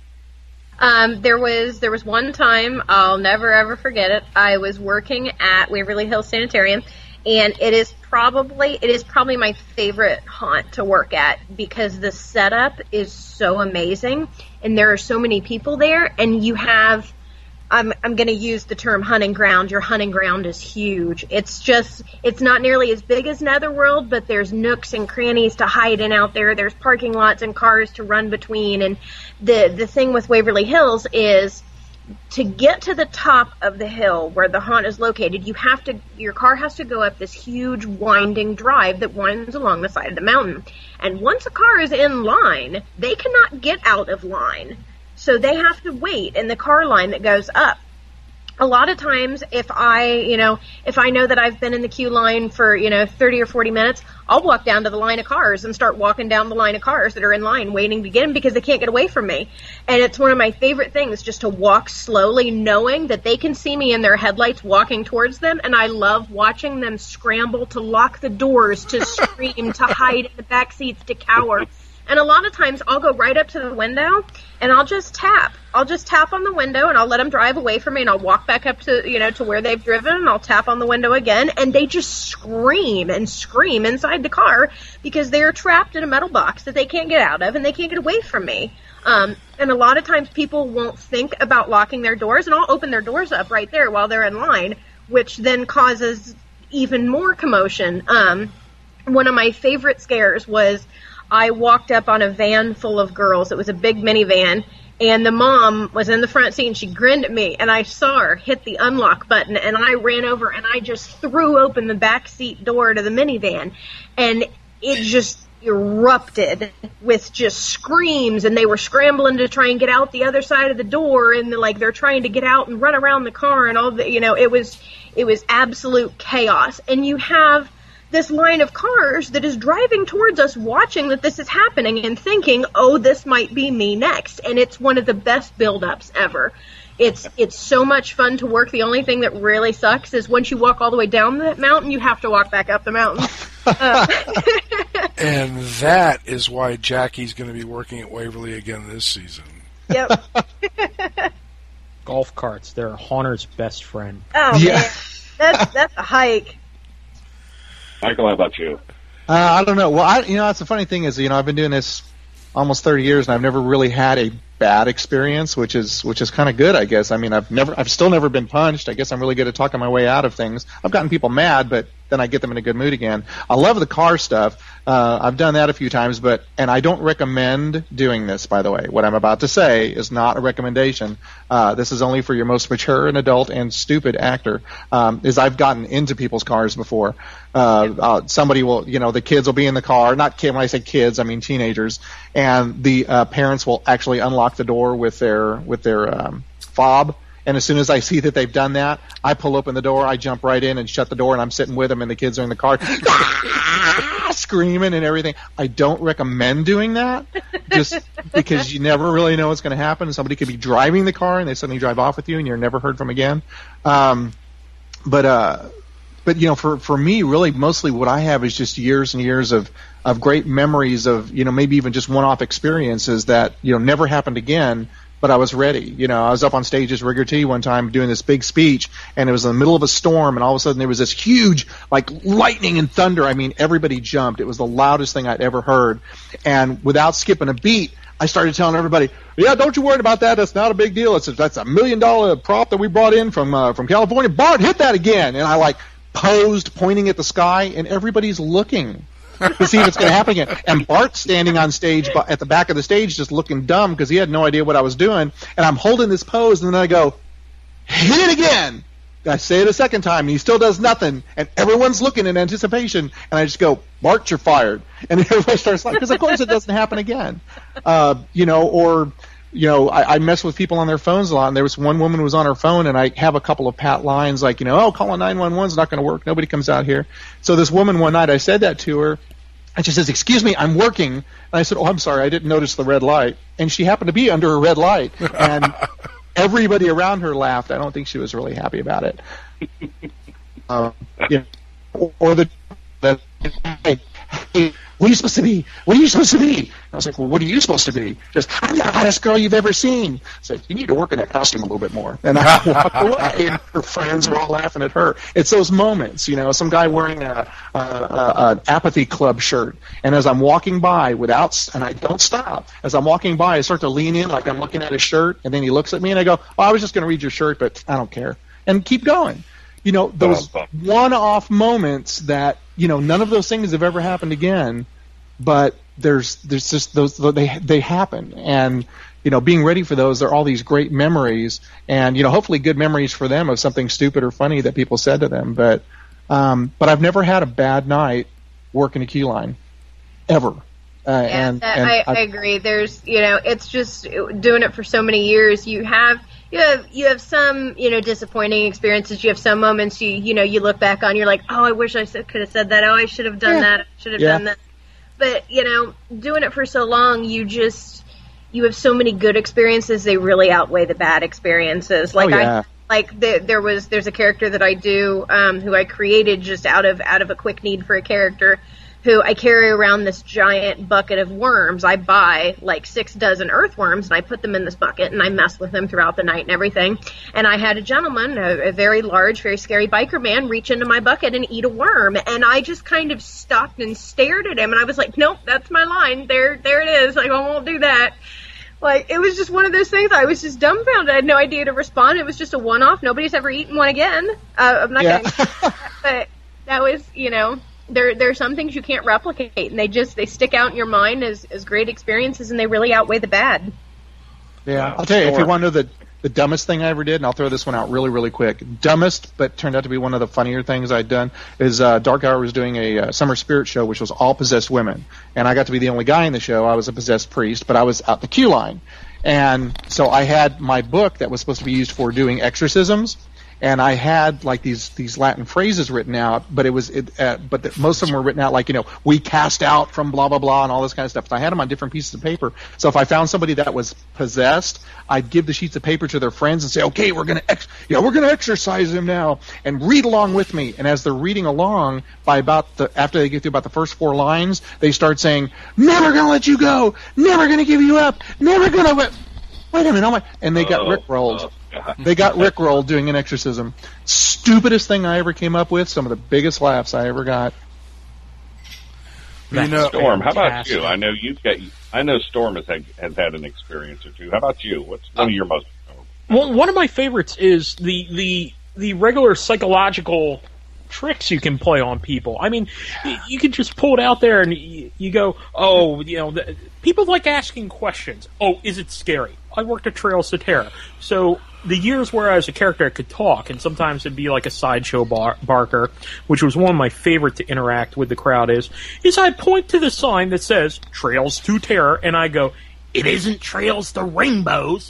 There was one time, I'll never ever forget it. I was working at Waverly Hills Sanitarium, and it is probably my favorite haunt to work at because the setup is so amazing, and there are so many people there, and you have, I'm going to use the term hunting ground. Your hunting ground is huge. It's not nearly as big as Netherworld, but there's nooks and crannies to hide in out there. There's parking lots and cars to run between. And the thing with Waverly Hills is to get to the top of the hill where the haunt is located, your car has to go up this huge winding drive that winds along the side of the mountain. And once a car is in line, they cannot get out of line. So they have to wait in the car line that goes up. A lot of times, if I know that I've been in the queue line for, 30 or 40 minutes, I'll walk down to the line of cars and start walking down the line of cars that are in line waiting to get in because they can't get away from me. And it's one of my favorite things just to walk slowly, knowing that they can see me in their headlights walking towards them. And I love watching them scramble to lock the doors, to scream, to hide in the back seats, to cower. And a lot of times I'll go right up to the window and I'll just tap. I'll just tap on the window and I'll let them drive away from me, and I'll walk back up to, to where they've driven, and I'll tap on the window again, and they just scream and scream inside the car because they're trapped in a metal box that they can't get out of and they can't get away from me. And a lot of times people won't think about locking their doors, and I'll open their doors up right there while they're in line, which then causes even more commotion. One of my favorite scares was I walked up on a van full of girls. It was a big minivan, And the mom was in the front seat, and she grinned at me, and I saw her hit the unlock button, and I ran over, and I just threw open the back seat door to the minivan, and it just erupted with just screams, and they were scrambling to try and get out the other side of the door, and they're trying to get out and run around the car, and all the, it was absolute chaos. And you have this line of cars that is driving towards us, watching that this is happening and thinking, oh, this might be me next. And it's one of the best build-ups ever. It's so much fun to work. The only thing that really sucks is once you walk all the way down that mountain, you have to walk back up the mountain. And that is why Jackie's going to be working at Waverly again this season. Yep. Golf carts, they're Haunter's best friend. Oh, yeah. Man. That's a hike. Michael, how about you? I don't know. Well, that's the funny thing is, I've been doing this almost 30 years, and I've never really had a bad experience, which is kind of good, I guess. I mean, I've still never been punched. I guess I'm really good at talking my way out of things. I've gotten people mad, but then I get them in a good mood again. I love the car stuff. I've done that a few times, and I don't recommend doing this, by the way. What I'm about to say is not a recommendation. This is only for your most mature and adult and stupid actor. Is I've gotten into people's cars before. Somebody will, the kids will be in the car. Not kid. When I say kids, I mean teenagers. And the parents will actually unlock the door with their fob. And as soon as I see that they've done that, I pull open the door, I jump right in and shut the door, and I'm sitting with them, and the kids are in the car screaming and everything. I don't recommend doing that, just because you never really know what's going to happen. Somebody could be driving the car, and they suddenly drive off with you, and you're never heard from again. But for me, really, mostly what I have is just years and years of great memories of, maybe even just one-off experiences that, never happened again. But I was ready. I was up on stage as Rigger T one time doing this big speech, and it was in the middle of a storm, and all of a sudden there was this huge, lightning and thunder. I mean, everybody jumped. It was the loudest thing I'd ever heard. And without skipping a beat, I started telling everybody, yeah, don't you worry about that. That's not a big deal. That's $1 million prop that we brought in from California. Bart, hit that again. And I posed, pointing at the sky, and everybody's looking to see if it's going to happen again. And Bart's standing on stage at the back of the stage just looking dumb because he had no idea what I was doing. And I'm holding this pose, and then I go, hit it again. I say it a second time, and he still does nothing. And everyone's looking in anticipation. And I just go, Bart, you're fired. And everybody starts laughing because, of course, it doesn't happen again. I mess with people on their phones a lot, and there was one woman who was on her phone, and I have a couple of pat lines calling 911 is not going to work. Nobody comes out here. So this woman one night, I said that to her, and she says, excuse me, I'm working. And I said, oh, I'm sorry, I didn't notice the red light. And she happened to be under a red light, and everybody around her laughed. I don't think she was really happy about it. Hey, what are you supposed to be? What are you supposed to be? I was like, well, what are you supposed to be? Just, I'm the hottest girl you've ever seen. I said, you need to work in that costume a little bit more. And I walked away, and her friends were all laughing at her. It's those moments, some guy wearing an Apathy Club shirt, and as I'm walking by and I don't stop, as I'm walking by, I start to lean in like I'm looking at his shirt, and then he looks at me, and I go, oh, I was just going to read your shirt, but I don't care. And keep going. Those one-off moments that, none of those things have ever happened again, but there's just those, they happen. And, being ready for those, there are all these great memories, and, hopefully good memories for them of something stupid or funny that people said to them. But I've never had a bad night working a queue line, ever. I agree. There's, it's just doing it for so many years. You have some, disappointing experiences. You have some moments you look back on, you're like, oh, I wish I could have said that. Oh, I should have done that. I should have done that. But, doing it for so long, you have so many good experiences. They really outweigh the bad experiences. There's a character that I do, who I created just out of a quick need for a character, who I carry around this giant bucket of worms. I buy 6 dozen earthworms, and I put them in this bucket, and I mess with them throughout the night and everything. And I had a gentleman, a very large, very scary biker man, reach into my bucket and eat a worm. And I just kind of stopped and stared at him, and I was like, nope, that's my line. There it is. I won't do that. It was just one of those things. I was just dumbfounded. I had no idea to respond. It was just a one-off. Nobody's ever eaten one again. I'm not kidding. But that was, There are some things you can't replicate, and they stick out in your mind as great experiences, and they really outweigh the bad. Yeah, I'll tell you, if you want to know the dumbest thing I ever did, and I'll throw this one out really, really quick. Dumbest, but turned out to be one of the funnier things I'd done, is Dark Hour was doing a summer spirit show, which was all possessed women. And I got to be the only guy in the show. I was a possessed priest, but I was out the queue line. And so I had my book that was supposed to be used for doing exorcisms, and I had like these Latin phrases written out, but most of them were written out like, we cast out from blah blah blah and all this kind of stuff. So I had them on different pieces of paper. So if I found somebody that was possessed, I'd give the sheets of paper to their friends and say, okay, we're gonna exorcise him now, and read along with me. And as they're reading along, after they get through about the first 4 lines, they start saying, "Never gonna let you go, never gonna give you up, never gonna wait a minute," and they got rickrolled. They got rickrolled doing an exorcism. Stupidest thing I ever came up with. Some of the biggest laughs I ever got. Storm, how about you? I know Storm has had an experience or two. How about you? What's one of your most? Well, one of my favorites is the regular psychological tricks you can play on people. I mean, you can just pull it out there and you go, people like asking questions. Oh, is it scary? I worked at Trails to Terror, so the years where I was a character I could talk, and sometimes it'd be like a sideshow barker, which was one of my favorite to interact with the crowd is I point to the sign that says Trails to Terror, and I go, it isn't Trails to Rainbows.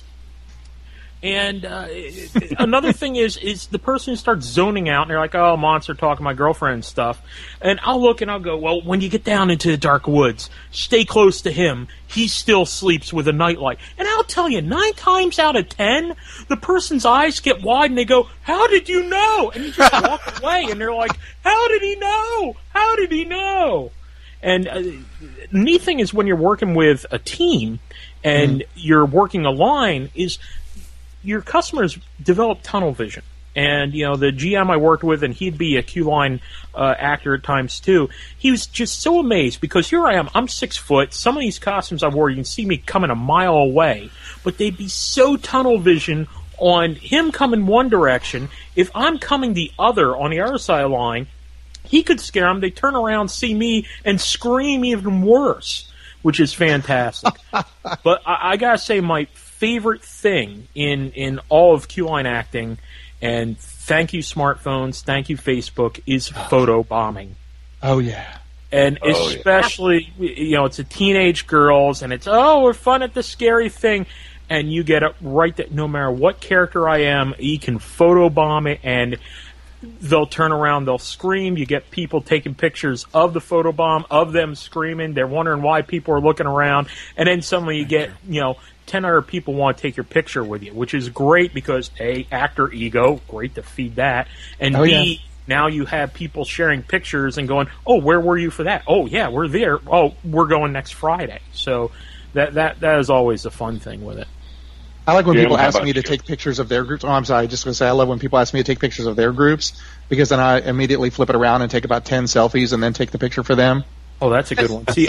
And another thing is the person who starts zoning out, and they're like, oh, monster talking to my girlfriend and stuff. And I'll look and I'll go, well, when you get down into the dark woods, stay close to him. He still sleeps with a nightlight. And I'll tell you, 9 times out of 10, the person's eyes get wide and they go, how did you know? And you just walk away and they're like, how did he know? How did he know? And the neat thing is when you're working with a team and you're working a line is your customers develop tunnel vision. And, the GM I worked with, and he'd be a Q-line actor at times, too, he was just so amazed, because here I am, I'm 6 foot, some of these costumes I wore, you can see me coming a mile away, but they'd be so tunnel vision on him coming one direction. If I'm coming the other, on the other side of the line, he could scare them, they turn around, see me, and scream even worse, which is fantastic. But I gotta say, my favorite thing in all of Q-line acting, and thank you smartphones, thank you Facebook, is photo bombing. Oh yeah. And especially, it's a teenage girls, and it's, we're fun at the scary thing, and you get it right that no matter what character I am, you can photo bomb it, and they'll turn around, they'll scream, you get people taking pictures of the photobomb, of them screaming, they're wondering why people are looking around, and then suddenly you get, 10 other people want to take your picture with you, which is great because, A, actor ego, great to feed that, and B, now you have people sharing pictures and going, oh, where were you for that? Oh, yeah, we're there. Oh, we're going next Friday. So that is always a fun thing with it. I like when people ask me to take pictures of their groups. Oh, I'm sorry. Just going to say I love when people ask me to take pictures of their groups, because then I immediately flip it around and take about 10 selfies and then take the picture for them. Oh, that's a good one. See,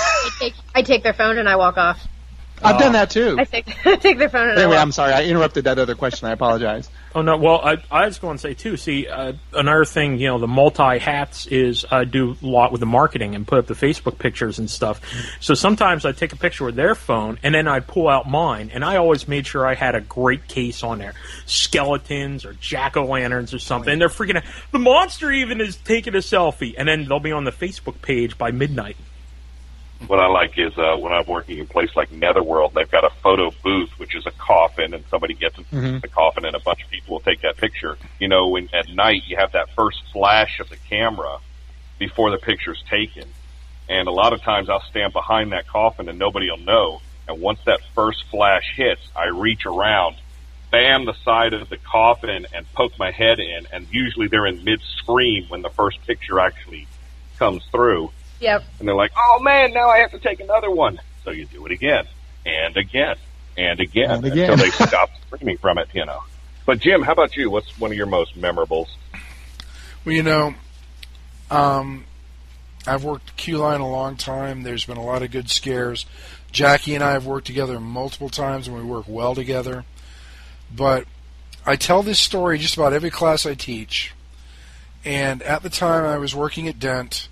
I take their phone and I walk off. I've done that too. I take their phone and anyway, I'm sorry. I interrupted that other question. I apologize. Oh, no. Well, I was going to say, too, another thing, the multi-hats is I do a lot with the marketing and put up the Facebook pictures and stuff. So sometimes I take a picture with their phone, and then I pull out mine, and I always made sure I had a great case on there. Skeletons or jack-o'-lanterns or something. And they're freaking out. The monster even is taking a selfie. And then they'll be on the Facebook page by midnight. What I like is when I'm working in a place like Netherworld, they've got a photo booth, which is a coffin, and somebody gets into the coffin, and a bunch of people will take that picture. When at night you have that first flash of the camera before the picture's taken, and a lot of times I'll stand behind that coffin and nobody will know. And once that first flash hits, I reach around, bam the side of the coffin, and poke my head in, and usually they're in mid-scream when the first picture actually comes through. Yep. And they're like, oh man, now I have to take another one. So you do it again, and again, and again, until they stop screaming from it, But Jim, how about you? What's one of your most memorables? Well, I've worked Q-Line a long time. There's been a lot of good scares. Jackie and I have worked together multiple times, and we work well together. But I tell this story just about every class I teach. And at the time I was working at Dent,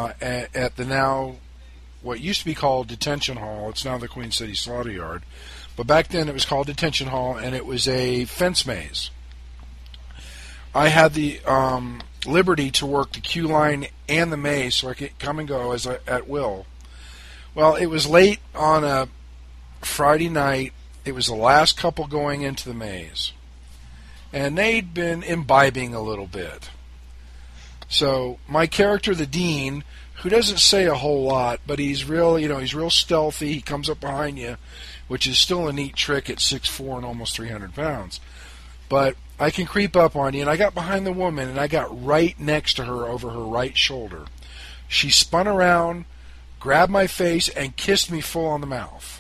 at the now, what used to be called Detention Hall, it's now the Queen City Slaughter Yard, but back then it was called Detention Hall, and it was a fence maze. I had the liberty to work the queue line and the maze, so I could come and go at will. Well, it was late on a Friday night. It was the last couple going into the maze, and they'd been imbibing a little bit. So my character, the Dean, who doesn't say a whole lot, but he's real, he's real stealthy. He comes up behind you, which is still a neat trick at 6'4" and almost 300 pounds. But I can creep up on you, and I got behind the woman, and I got right next to her over her right shoulder. She spun around, grabbed my face, and kissed me full on the mouth.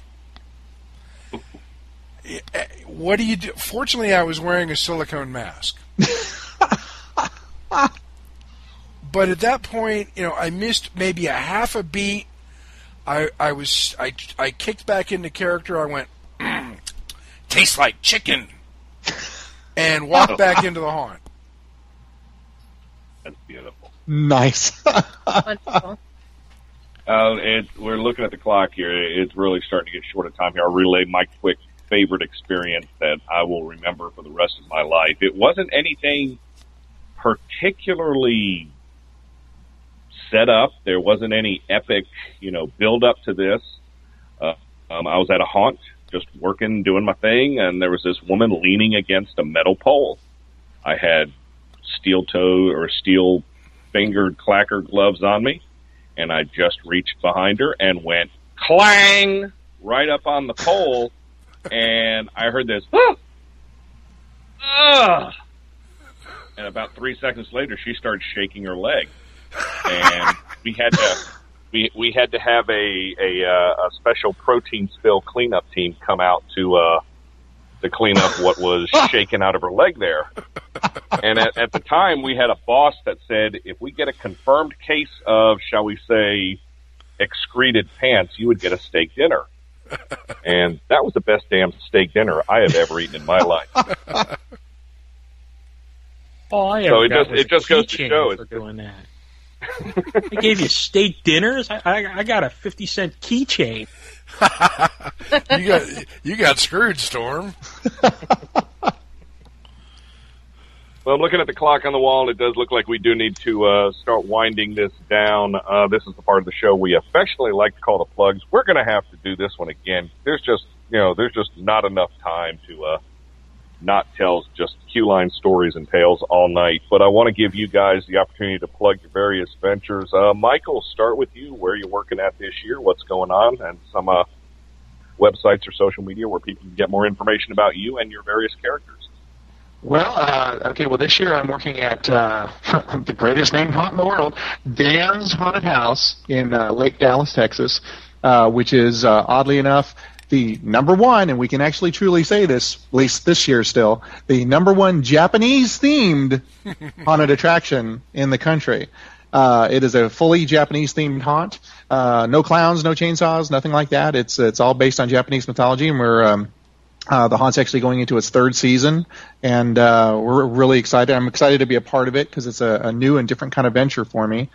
What do you do? Fortunately, I was wearing a silicone mask. But at that point, I missed maybe a half a beat. I kicked back into character. I went, tastes like chicken, and walked back into the haunt. That's beautiful. Nice. Wonderful. We're looking at the clock here. It's really starting to get short of time here. I'll relay my quick favorite experience that I will remember for the rest of my life. It wasn't anything particularly set up. There wasn't any epic, build up to this. I was at a haunt, just working, doing my thing, and there was this woman leaning against a metal pole. I had steel-fingered clacker gloves on me, and I just reached behind her and went clang right up on the pole, and I heard this, and about 3 seconds later, she started shaking her leg. And we had to have a special protein spill cleanup team come out to clean up what was shaken out of her leg there. And at the time, we had a boss that said, if we get a confirmed case of, shall we say, excreted pants, you would get a steak dinner. And that was the best damn steak dinner I have ever eaten in my life. Oh, it just goes to show for doing that. I gave you steak dinners. I got a 50-cent keychain. You got screwed, Storm. Well, I'm looking at the clock on the wall, and it does look like we do need to start winding this down. This is the part of the show we affectionately like to call the plugs. We're going to have to do this one again. There's just not enough time to not tell just Q-Line stories and tales all night. But I want to give you guys the opportunity to plug your various ventures. Michael, start with you. Where are you working at this year? What's going on? And some websites or social media where people can get more information about you and your various characters. Well, this year I'm working at the greatest named haunt in the world, Dan's Haunted House in Lake Dallas, Texas, which is, oddly enough, the number one, and we can actually truly say this, at least this year still, the number one Japanese-themed haunted attraction in the country. It is a fully Japanese-themed haunt. No clowns, no chainsaws, nothing like that. It's all based on Japanese mythology, and we're the haunt's actually going into its third season, and we're really excited. I'm excited to be a part of it because it's a new and different kind of venture for me.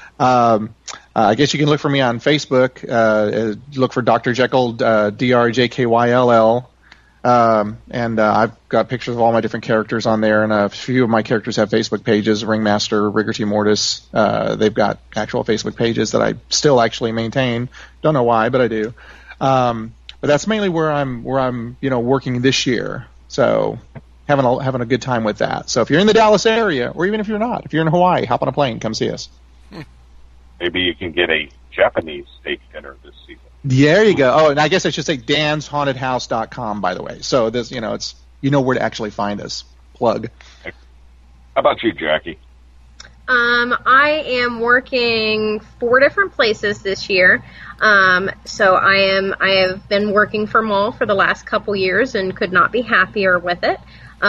I guess you can look for me on Facebook. Look for Dr. Jekyll, DRJKYLL. And I've got pictures of all my different characters on there, and a few of my characters have Facebook pages, Ringmaster, Riggerty Mortis. They've got actual Facebook pages that I still actually maintain. Don't know why, but I do. But that's mainly where I'm working this year. So having a good time with that. So if you're in the Dallas area, or even if you're not, if you're in Hawaii, hop on a plane, come see us. Maybe you can get a Japanese steak dinner this season. There you go. Oh, and I guess I should say danshauntedhouse.com, by the way. So this, it's where to actually find us. Plug. How about you, Jackie? I am working 4 different places this year. So I have been working for Mall for the last couple years and could not be happier with it.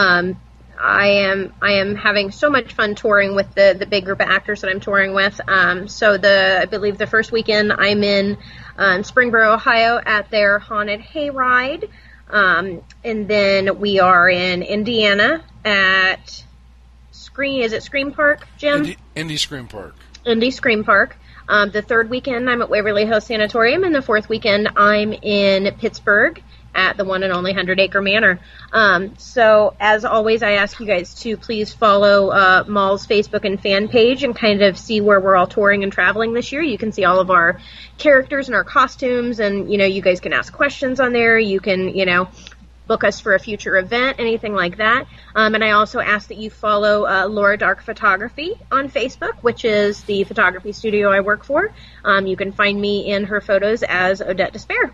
I am having so much fun touring with the big group of actors that I'm touring with. So I believe the first weekend I'm in Springboro, Ohio at their Haunted Hayride. And then we are in Indiana at Scream Park, Jim? Indy Scream Park. Indy Scream Park. The third weekend I'm at Waverly Hills Sanatorium, and the fourth weekend I'm in Pittsburgh at the one and only 100 Acre Manor. So as always, I ask you guys to please follow Mall's Facebook and fan page and kind of see where we're all touring and traveling this year. You can see all of our characters and our costumes, and, you guys can ask questions on there. You can, book us for a future event, anything like that. And I also ask that you follow Laura Dark Photography on Facebook, which is the photography studio I work for. You can find me in her photos as Odette Despair.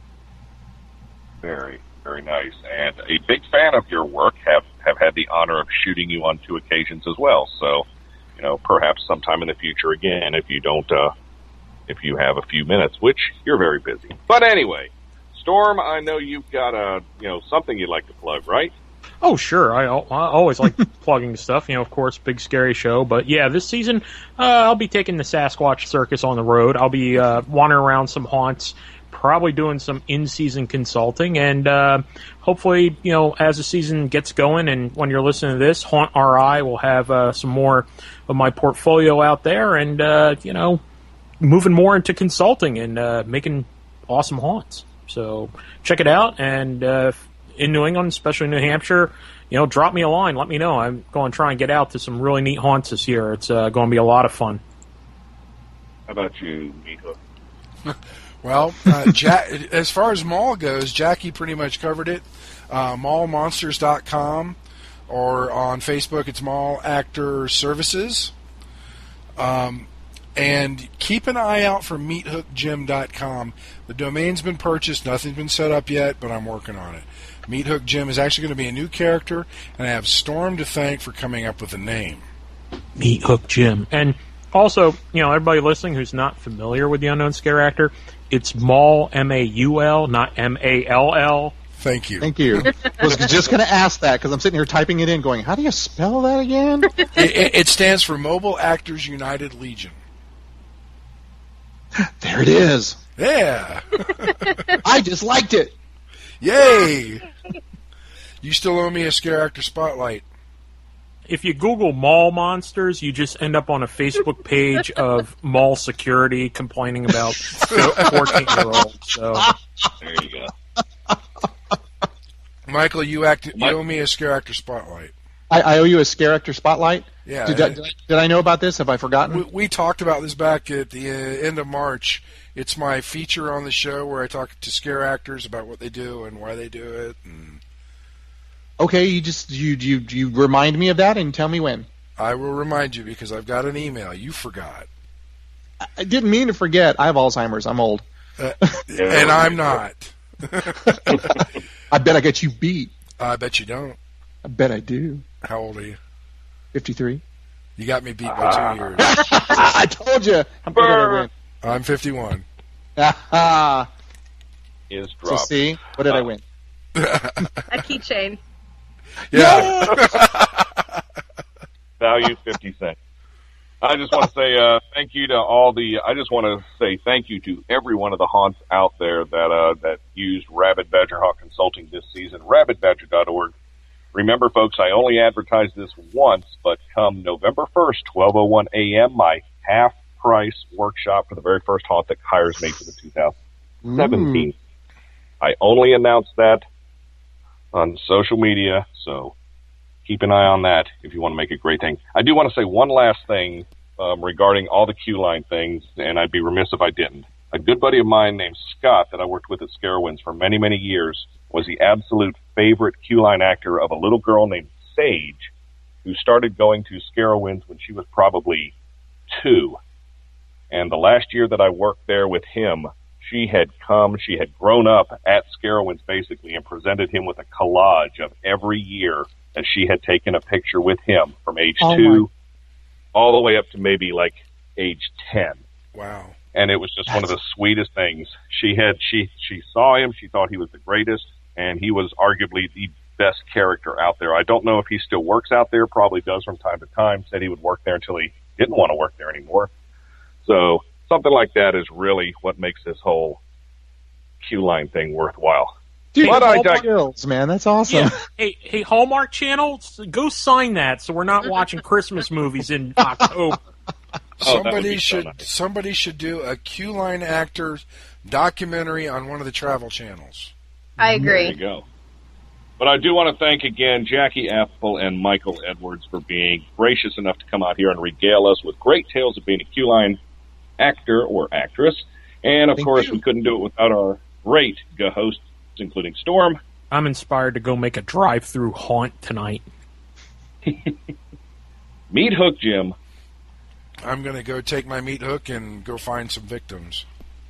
Very, very nice. And a big fan of your work, have had the honor of shooting you on 2 occasions as well. So, perhaps sometime in the future again, if you have a few minutes, which you're very busy. But anyway, Storm, I know you've got something you'd like to plug, right? Oh, sure. I always like plugging stuff. Of course, Big Scary Show. But yeah, this season I'll be taking the Sasquatch Circus on the road. I'll be wandering around some haunts, probably doing some in-season consulting, and hopefully, as the season gets going, and when you're listening to this, Haunt RI will have some more of my portfolio out there, and moving more into consulting and making awesome haunts. So check it out, and in New England, especially New Hampshire, drop me a line. Let me know. I'm going to try and get out to some really neat haunts this year. It's going to be a lot of fun. How about you, Miko? Well, as far as Mall goes, Jackie pretty much covered it. Mallmonsters.com, or on Facebook, it's Mall Actor Services. And keep an eye out for MeatHookGym.com. The domain's been purchased. Nothing's been set up yet, but I'm working on it. Meat Hook Gym is actually going to be a new character, and I have Storm to thank for coming up with a name. Meat Hook Gym. And also, everybody listening who's not familiar with the Unknown Scare Actor, it's Mall, M-A-U-L, not M-A-L-L. Thank you. Thank you. I was just going to ask that, because I'm sitting here typing it in going, how do you spell that again? It stands for Mobile Actors United Legion. There it is. Yeah. I just liked it. Yay. You still owe me a Scare Actor Spotlight. If you Google Mall Monsters, you just end up on a Facebook page of mall security complaining about 14-year-olds. So there you go. Michael, you owe me a Scare Actor Spotlight. I owe you a Scare Actor Spotlight? Yeah. Did I know about this? Have I forgotten? We talked about this back at the end of March. It's my feature on the show where I talk to scare actors about what they do and why they do it. And okay, you remind me of that and tell me when. I will remind you because I've got an email. You forgot. I didn't mean to forget. I have Alzheimer's. I'm old. And I'm not. I bet I get you beat. I bet you don't. I bet I do. How old are you? 53. You got me beat by 2 years. I told you. How did I win? I'm 51. Is dropped. So see, what did I win? A keychain. Yeah. Value 50 cents. I just want to say thank you to I just want to say thank you to every one of the haunts out there that used Rabid Badger Haunt Consulting this season. RabidBadger.org. Remember, folks, I only advertised this once, but come November 1st, 12:01 a.m., my half-price workshop for the very first haunt that hires me for the 2017. I only announced that on social media, so keep an eye on that if you want to make a great thing. I do want to say one last thing regarding all the Q-Line things, and I'd be remiss if I didn't. A good buddy of mine named Scott that I worked with at Scarowinds for many, many years was the absolute favorite Q-Line actor of a little girl named Sage who started going to Scarowinds when she was probably 2. And the last year that I worked there with him, she had grown up at Scarowinds basically and presented him with a collage of every year that she had taken a picture with him from age 2 all the way up to maybe like age 10. Wow. And it was just one of the sweetest things. She saw him, she thought he was the greatest, and he was arguably the best character out there. I don't know if he still works out there, probably does from time to time, said he would work there until he didn't want to work there anymore. So something like that is really what makes this whole Q-Line thing worthwhile. Dude, Hallmark, man, that's awesome. Yeah. Hey, Hallmark Channel, go sign that so we're not watching Christmas movies in October. Somebody should do a Q-Line actor documentary on one of the travel channels. I agree. There you go. But I do want to thank again Jackie Apple and Michael Edwards for being gracious enough to come out here and regale us with great tales of being a Q-Line actor or actress. And, of course, we couldn't do it without our great hosts, including Storm. I'm inspired to go make a drive-through haunt tonight. Meat Hook Jim. I'm going to go take my meat hook and go find some victims.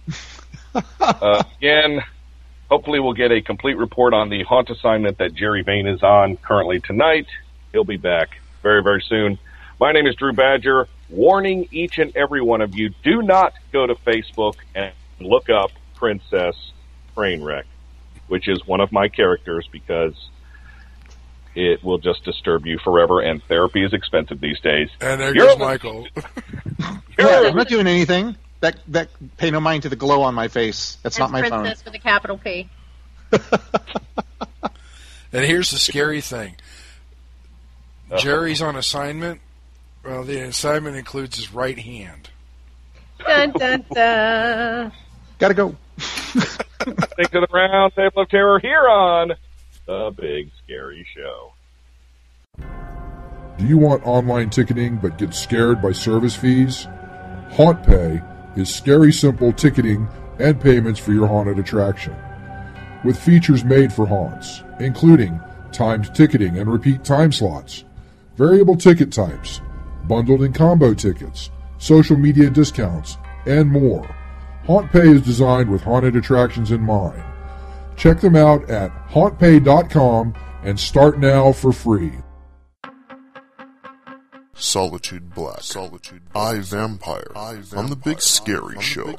Again, hopefully we'll get a complete report on the haunt assignment that Jerry Vane is on currently tonight. He'll be back very, very soon. My name is Drew Badger. Warning each and every one of you, do not go to Facebook and look up Princess Trainwreck, which is one of my characters, because it will just disturb you forever, and therapy is expensive these days. And there goes Michael. I'm not doing anything. That pay no mind to the glow on my face. That's not my phone. Princess with a capital P. And here's the scary thing. Jerry's on assignment. Well, the assignment includes his right hand. Dun, dun, dun. Gotta go. Think of the round table of terror here on The Big Scary Show. Do you want online ticketing but get scared by service fees? HauntPay is scary simple ticketing and payments for your haunted attraction. With features made for haunts, including timed ticketing and repeat time slots, variable ticket types, bundled and combo tickets, social media discounts, and more. HauntPay is designed with haunted attractions in mind. Check them out at hauntpay.com and start now for free. Solitude Black, I Vampire, on The Big Scary Show.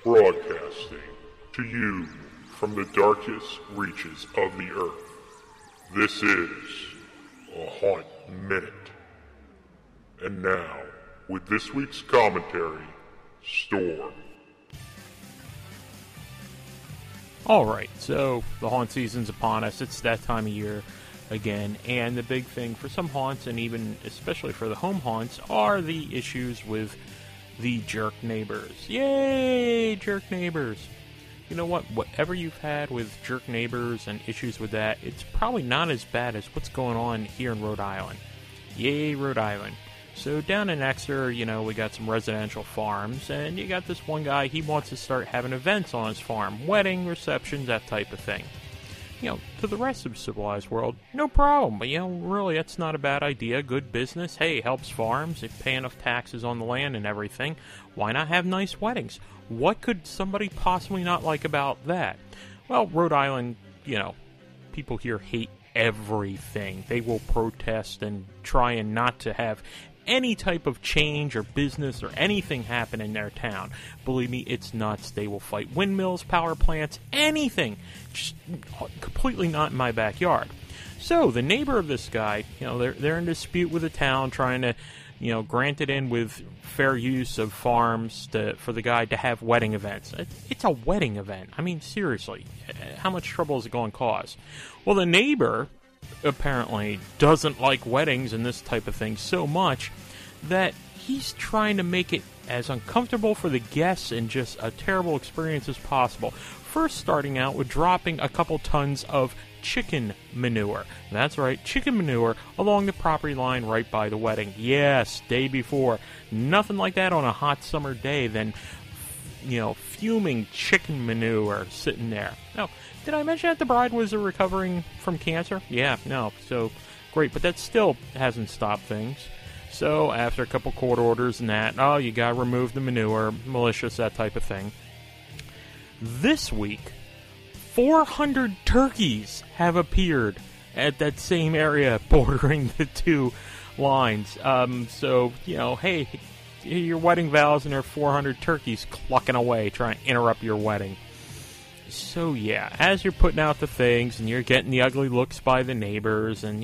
broadcasting to you from the darkest reaches of the earth. This is a Haunt Minute. And now, with this week's commentary, Storm. Alright, so the haunt season's upon us. It's that time of year again, and the big thing for some haunts, and even especially for the home haunts, are the issues with the jerk neighbors. Yay, jerk neighbors! You know what? Whatever you've had with jerk neighbors and issues with that, it's probably not as bad as what's going on here in Rhode Island. Yay, Rhode Island. So down in Exeter, we got some residential farms, and you got this one guy, he wants to start having events on his farm, wedding, receptions, that type of thing. To the rest of the civilized world, no problem, but really, that's not a bad idea, good business, hey, helps farms, they pay enough taxes on the land and everything, why not have nice weddings? What could somebody possibly not like about that? Well, Rhode Island, people here hate everything. They will protest and try and not to have any type of change or business or anything happen in their town. Believe me, it's nuts. They will fight windmills, power plants, anything. Just completely not in my backyard. So the neighbor of this guy, they're in dispute with the town, trying to, grant it in with fair use of farms for the guy to have wedding events. It's a wedding event. I mean, seriously, how much trouble is it going to cause? Well, the neighbor apparently doesn't like weddings and this type of thing so much that he's trying to make it as uncomfortable for the guests and just a terrible experience as possible. First starting out with dropping a couple tons of chicken manure. That's right, chicken manure along the property line right by the wedding. Yes, day before. Nothing like that on a hot summer day than, fuming chicken manure sitting there. Now, did I mention that the bride was recovering from cancer? Yeah, no, so great, but that still hasn't stopped things. So after a couple court orders and that, you gotta remove the manure, malicious, that type of thing. This week, 400 turkeys have appeared at that same area bordering the two lines. So, hey, your wedding vows and there are 400 turkeys clucking away trying to interrupt your wedding. So, yeah, as you're putting out the things and you're getting the ugly looks by the neighbors and,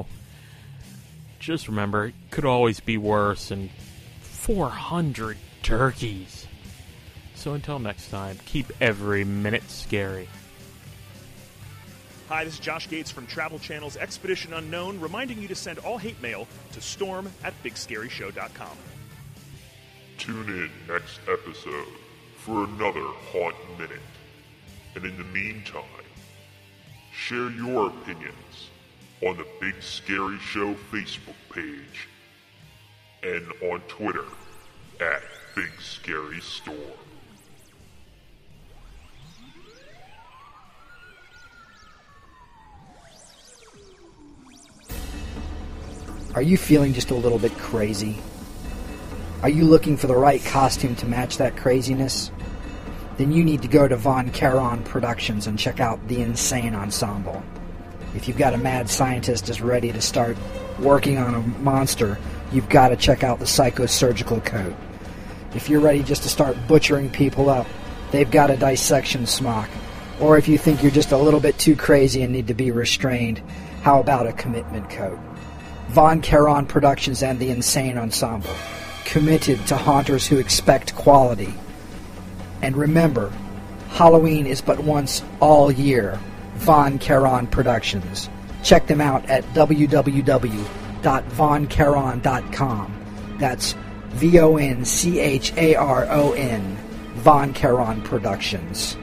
just remember, it could always be worse, and 400 turkeys. So until next time, keep every minute scary. Hi, this is Josh Gates from Travel Channel's Expedition Unknown, reminding you to send all hate mail to storm@bigscaryshow.com. Tune in next episode for another Haunt Minute. And in the meantime, share your opinions on the Big Scary Show Facebook page and on Twitter @BigScaryStorm. Are you feeling just a little bit crazy? Are you looking for the right costume to match that craziness? Then you need to go to Von Charon Productions and check out the Insane Ensemble. If you've got a mad scientist just ready to start working on a monster, you've got to check out the Psychosurgical Coat. If you're ready just to start butchering people up, they've got a dissection smock. Or if you think you're just a little bit too crazy and need to be restrained, how about a commitment coat? Von Charon Productions and the Insane Ensemble, committed to haunters who expect quality. And remember, Halloween is but once all year. Von Charon Productions. Check them out at www.voncharon.com. That's VONCHARON. Von Charon Productions.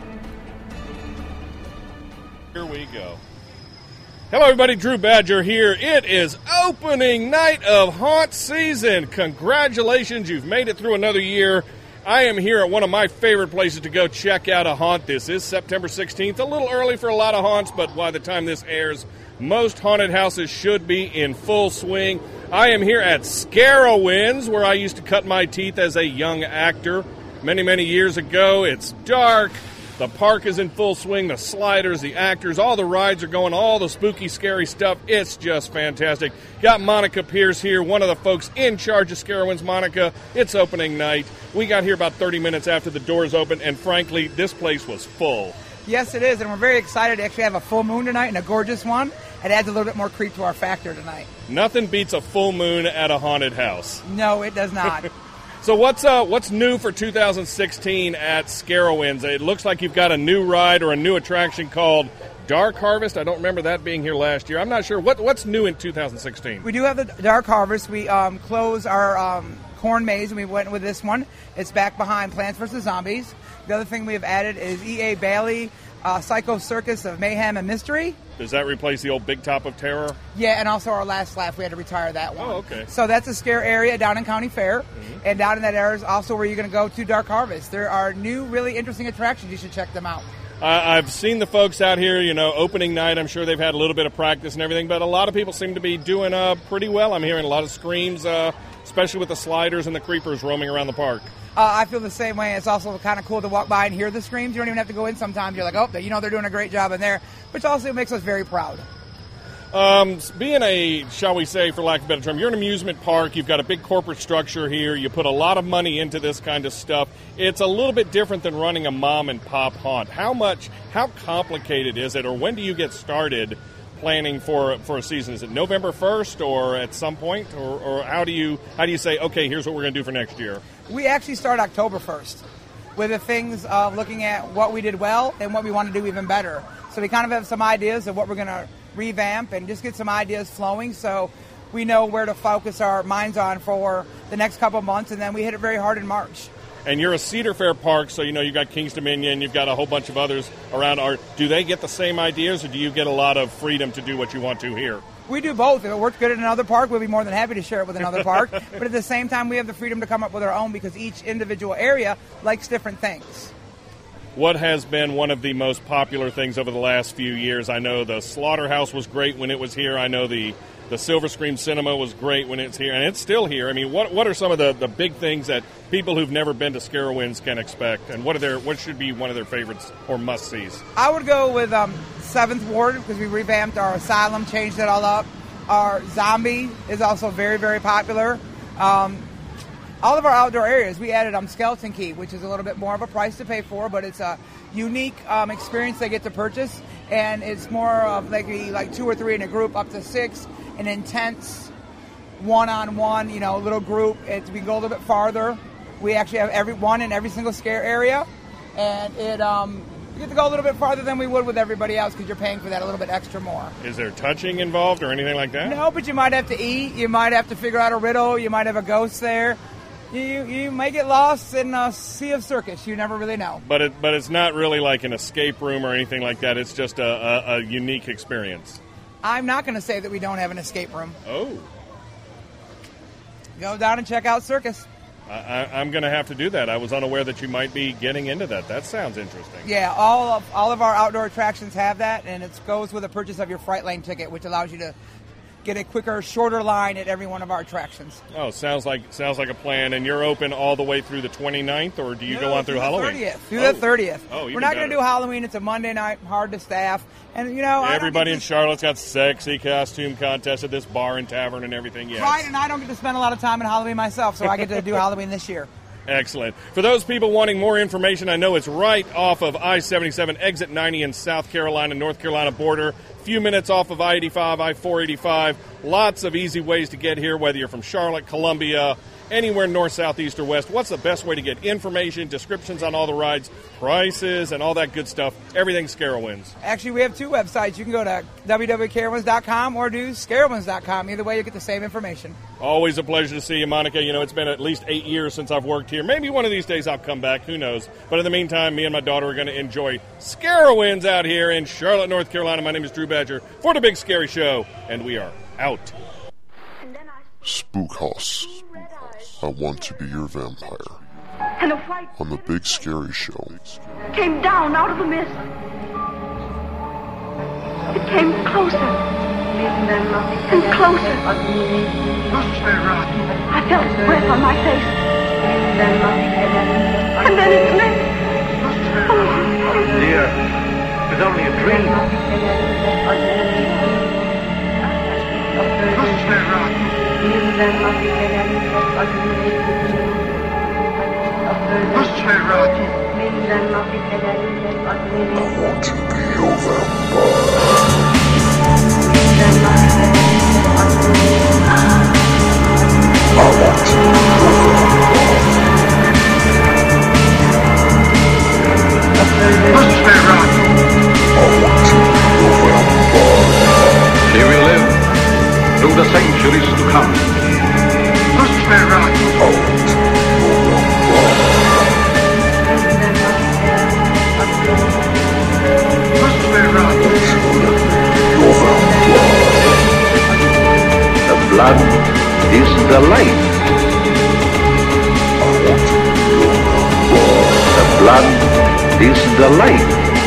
Here we go. Hello, everybody. Drew Badger here. It is opening night of haunt season. Congratulations. You've made it through another year. I am here at one of my favorite places to go check out a haunt. This is September 16th. A little early for a lot of haunts, but by the time this airs, most haunted houses should be in full swing. I am here at Scarowinds, where I used to cut my teeth as a young actor many, many years ago. It's dark. The park is in full swing. The sliders, the actors, all the rides are going, all the spooky, scary stuff. It's just fantastic. Got Monica Pierce here, one of the folks in charge of Scarowinds. Monica, it's opening night. We got here about 30 minutes after the doors opened, and frankly, this place was full. Yes, it is, and we're very excited to actually have a full moon tonight and a gorgeous one. It adds a little bit more creep to our factor tonight. Nothing beats a full moon at a haunted house. No, it does not. So what's new for 2016 at Scarowinds? It looks like you've got a new ride or a new attraction called Dark Harvest. I don't remember that being here last year. I'm not sure. What's new in 2016? We do have the Dark Harvest. We closed our corn maze, and we went with this one. It's back behind Plants vs. Zombies. The other thing we have added is E.A. Bailey, Psycho Circus of Mayhem and Mystery. Does that replace the old Big Top of Terror? Yeah, and also our Last Laugh. We had to retire that one. Oh, okay. So that's a scare area down in County Fair. And down in that area is also where you're going to go to Dark Harvest. There are new, really interesting attractions. You should check them out. I've seen the folks out here, opening night. I'm sure they've had a little bit of practice and everything, but a lot of people seem to be doing pretty well. I'm hearing a lot of screams, especially with the sliders and the creepers roaming around the park. I feel the same way. It's also kind of cool to walk by and hear the screams. You don't even have to go in sometimes. You're like, oh, they're doing a great job in there, which also makes us very proud. Being a, shall we say, for lack of a better term, you're an amusement park. You've got a big corporate structure here. You put a lot of money into this kind of stuff. It's a little bit different than running a mom-and-pop haunt. How complicated is it, or when do you get started planning for a season? Is it November 1st or at some point, or how do you say, okay, here's what we're going to do for next year? We actually start October 1st with the things of looking at what we did well and what we want to do even better. So we kind of have some ideas of what we're going to revamp and just get some ideas flowing so we know where to focus our minds on for the next couple of months, and then we hit it very hard in March. And you're a Cedar Fair park, so you've got Kings Dominion, you've got a whole bunch of others around. Do they get the same ideas, or do you get a lot of freedom to do what you want to here? We do both. If it works good in another park, we'll be more than happy to share it with another park. But at the same time, we have the freedom to come up with our own because each individual area likes different things. What has been one of the most popular things over the last few years? I know the Slaughterhouse was great when it was here. I know the Silver Scream Cinema was great when it's here, and it's still here. I mean, what are some of the big things that people who've never been to Scarowinds can expect, and what should be one of their favorites or must-sees? I would go with 7th Ward because we revamped our asylum, changed it all up. Our zombie is also very, very popular. All of our outdoor areas, we added Skeleton Key, which is a little bit more of a price to pay for, but it's a unique experience they get to purchase, and it's more of like 2 or 3 in a group, up to 6, an intense one-on-one, little group. We can go a little bit farther. We actually have everyone in every single scare area, and you get to go a little bit farther than we would with everybody else because you're paying for that a little bit extra more. Is there touching involved or anything like that? No, but you might have to eat. You might have to figure out a riddle. You might have a ghost there. You may get lost in a sea of circus. You never really know. But it's not really like an escape room or anything like that. It's just a unique experience. I'm not going to say that we don't have an escape room. Oh. Go down and check out Circus. I'm going to have to do that. I was unaware that you might be getting into that. That sounds interesting. Yeah, all of our outdoor attractions have that, and it goes with the purchase of your Fright Lane ticket, which allows you to get a quicker, shorter line at every one of our attractions. Oh, sounds like a plan. And you're open all the way through the 29th, or do you go on through Halloween? 30th. Through the 30th. Oh, we're not going to do Halloween. It's a Monday night, hard to staff. And, everybody in Charlotte's got sexy costume contests at this bar and tavern and everything. Yes. Right, and I don't get to spend a lot of time in Halloween myself, so I get to do Halloween this year. Excellent. For those people wanting more information, I know it's right off of I-77, exit 90 in South Carolina, North Carolina border. Few minutes off of I-85, I-485. Lots of easy ways to get here, whether you're from Charlotte, Columbia, anywhere north, south, east, or west. What's the best way to get information, descriptions on all the rides, prices, and all that good stuff? Everything Scarowinds. Actually, we have 2 websites. You can go to www.carowinds.com or do scarowinds.com. Either way, you get the same information. Always a pleasure to see you, Monica. It's been at least 8 years since I've worked here. Maybe one of these days I'll come back. Who knows? But in the meantime, me and my daughter are going to enjoy Scarowinds out here in Charlotte, North Carolina. My name is Drew Badger for The Big Scary Show, and we are out. Spook House. I want to be your vampire. And a white on The Big Scary Show. Came down out of the mist. It came closer. And closer. I felt its breath on my face. And then its neck. Dear, it was only a dream. She will live through the centuries to come. The blood is the life. The blood is the life.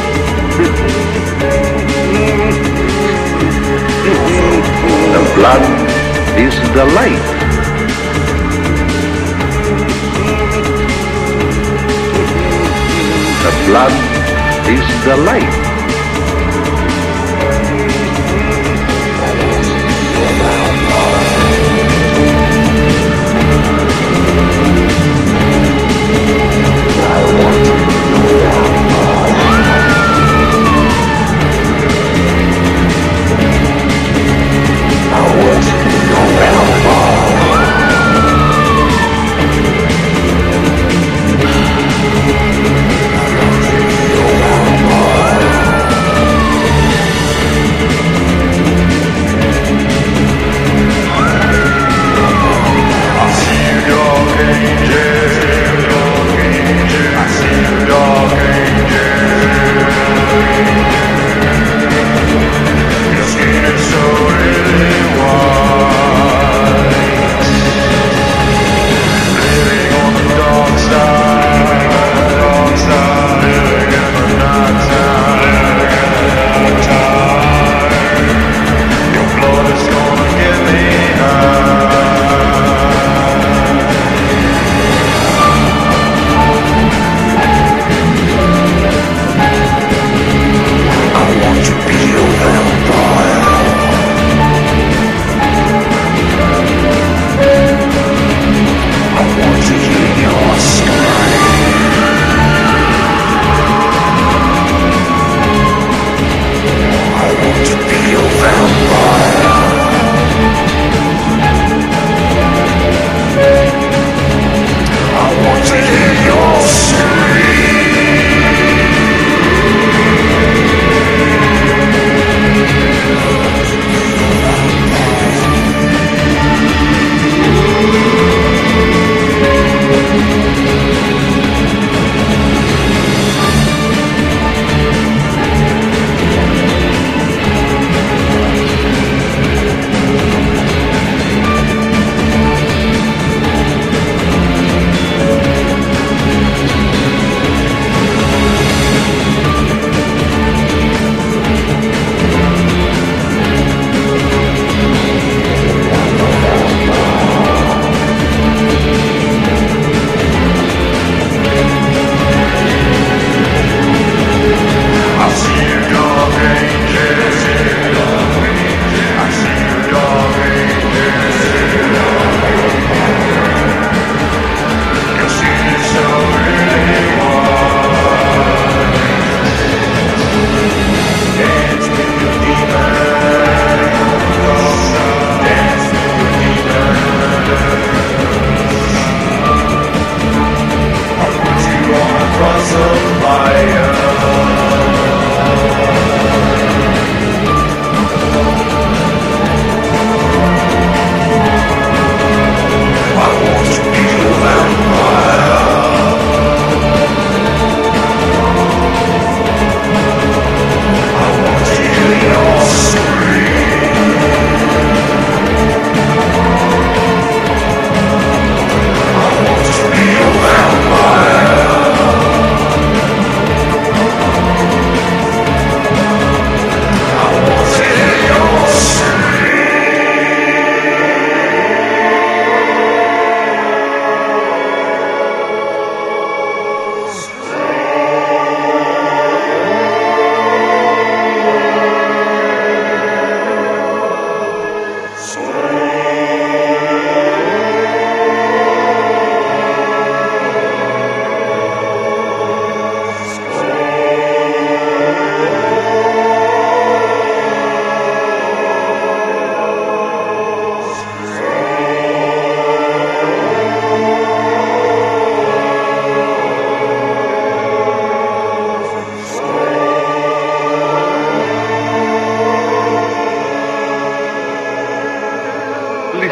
The blood is the life. The blood is the life.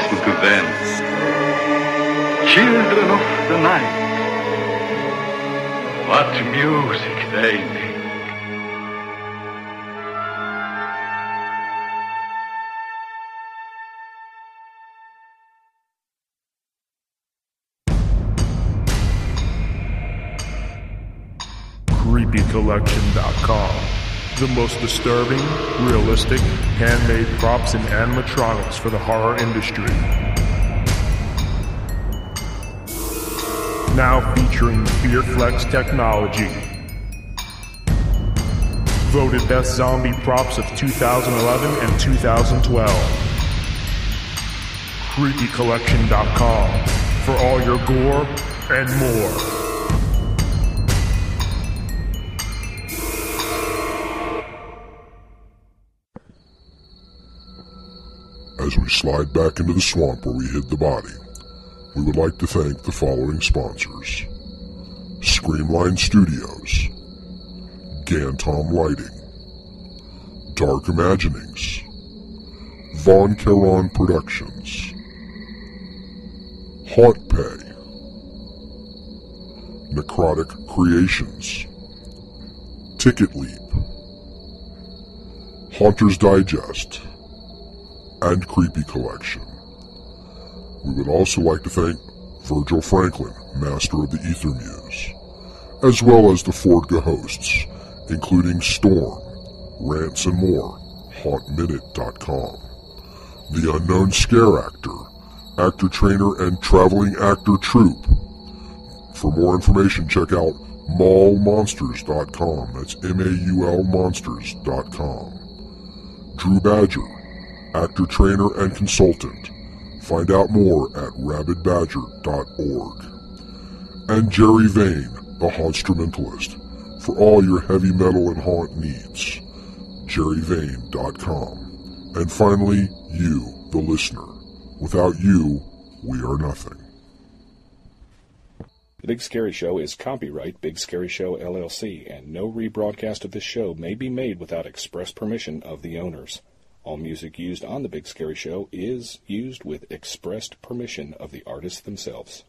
listen to them. Children of the night. What music they make. CreepyCollection.com. The most disturbing, realistic, handmade props and animatronics for the horror industry. Now featuring FearFlex technology. Voted best zombie props of 2011 and 2012. CreepyCollection.com for all your gore and more. As we slide back into the swamp where we hid the body, we would like to thank the following sponsors: Screamline Studios, Gantom Lighting, Dark Imaginings, Von Caron Productions, Haunt Pay, Necrotic Creations, Ticket Leap, Haunters Digest, and Creepy Collection. We would also like to thank Virgil Franklin, Master of the Ether Muse, as well as the Fordga hosts, including Storm, Rants and More, HauntMinute.com, The Unknown Scare Actor, Actor Trainer and Traveling Actor Troupe. For more information, check out maulmonsters.com. That's MAUL monsters.com. Drew Badger, Actor Trainer and Consultant. Find out more at rabidbadger.org. And Jerry Vane, the Haunstrumentalist, for all your heavy metal and haunt needs. JerryVane.com. And finally, you, the listener. Without you, we are nothing. The Big Scary Show is copyright Big Scary Show, LLC, and no rebroadcast of this show may be made without express permission of the owners. All music used on The Big Scary Show is used with expressed permission of the artists themselves.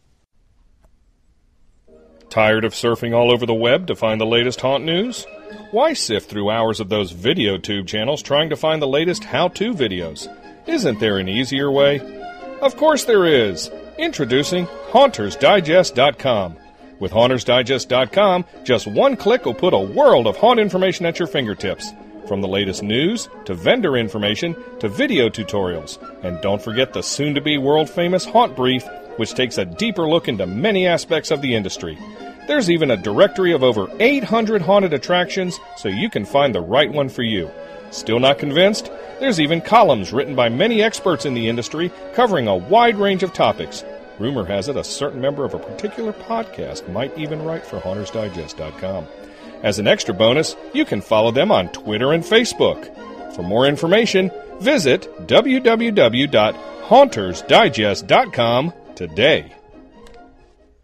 Tired of surfing all over the web to find the latest haunt news? Why sift through hours of those video tube channels trying to find the latest how-to videos? Isn't there an easier way? Of course there is! Introducing HauntersDigest.com. With HauntersDigest.com, just one click will put a world of haunt information at your fingertips. From the latest news, to vendor information, to video tutorials. And don't forget the soon-to-be world-famous Haunt Brief, which takes a deeper look into many aspects of the industry. There's even a directory of over 800 haunted attractions, so you can find the right one for you. Still not convinced? There's even columns written by many experts in the industry covering a wide range of topics. Rumor has it a certain member of a particular podcast might even write for HauntersDigest.com. As an extra bonus, you can follow them on Twitter and Facebook. For more information, visit www.HauntersDigest.com today.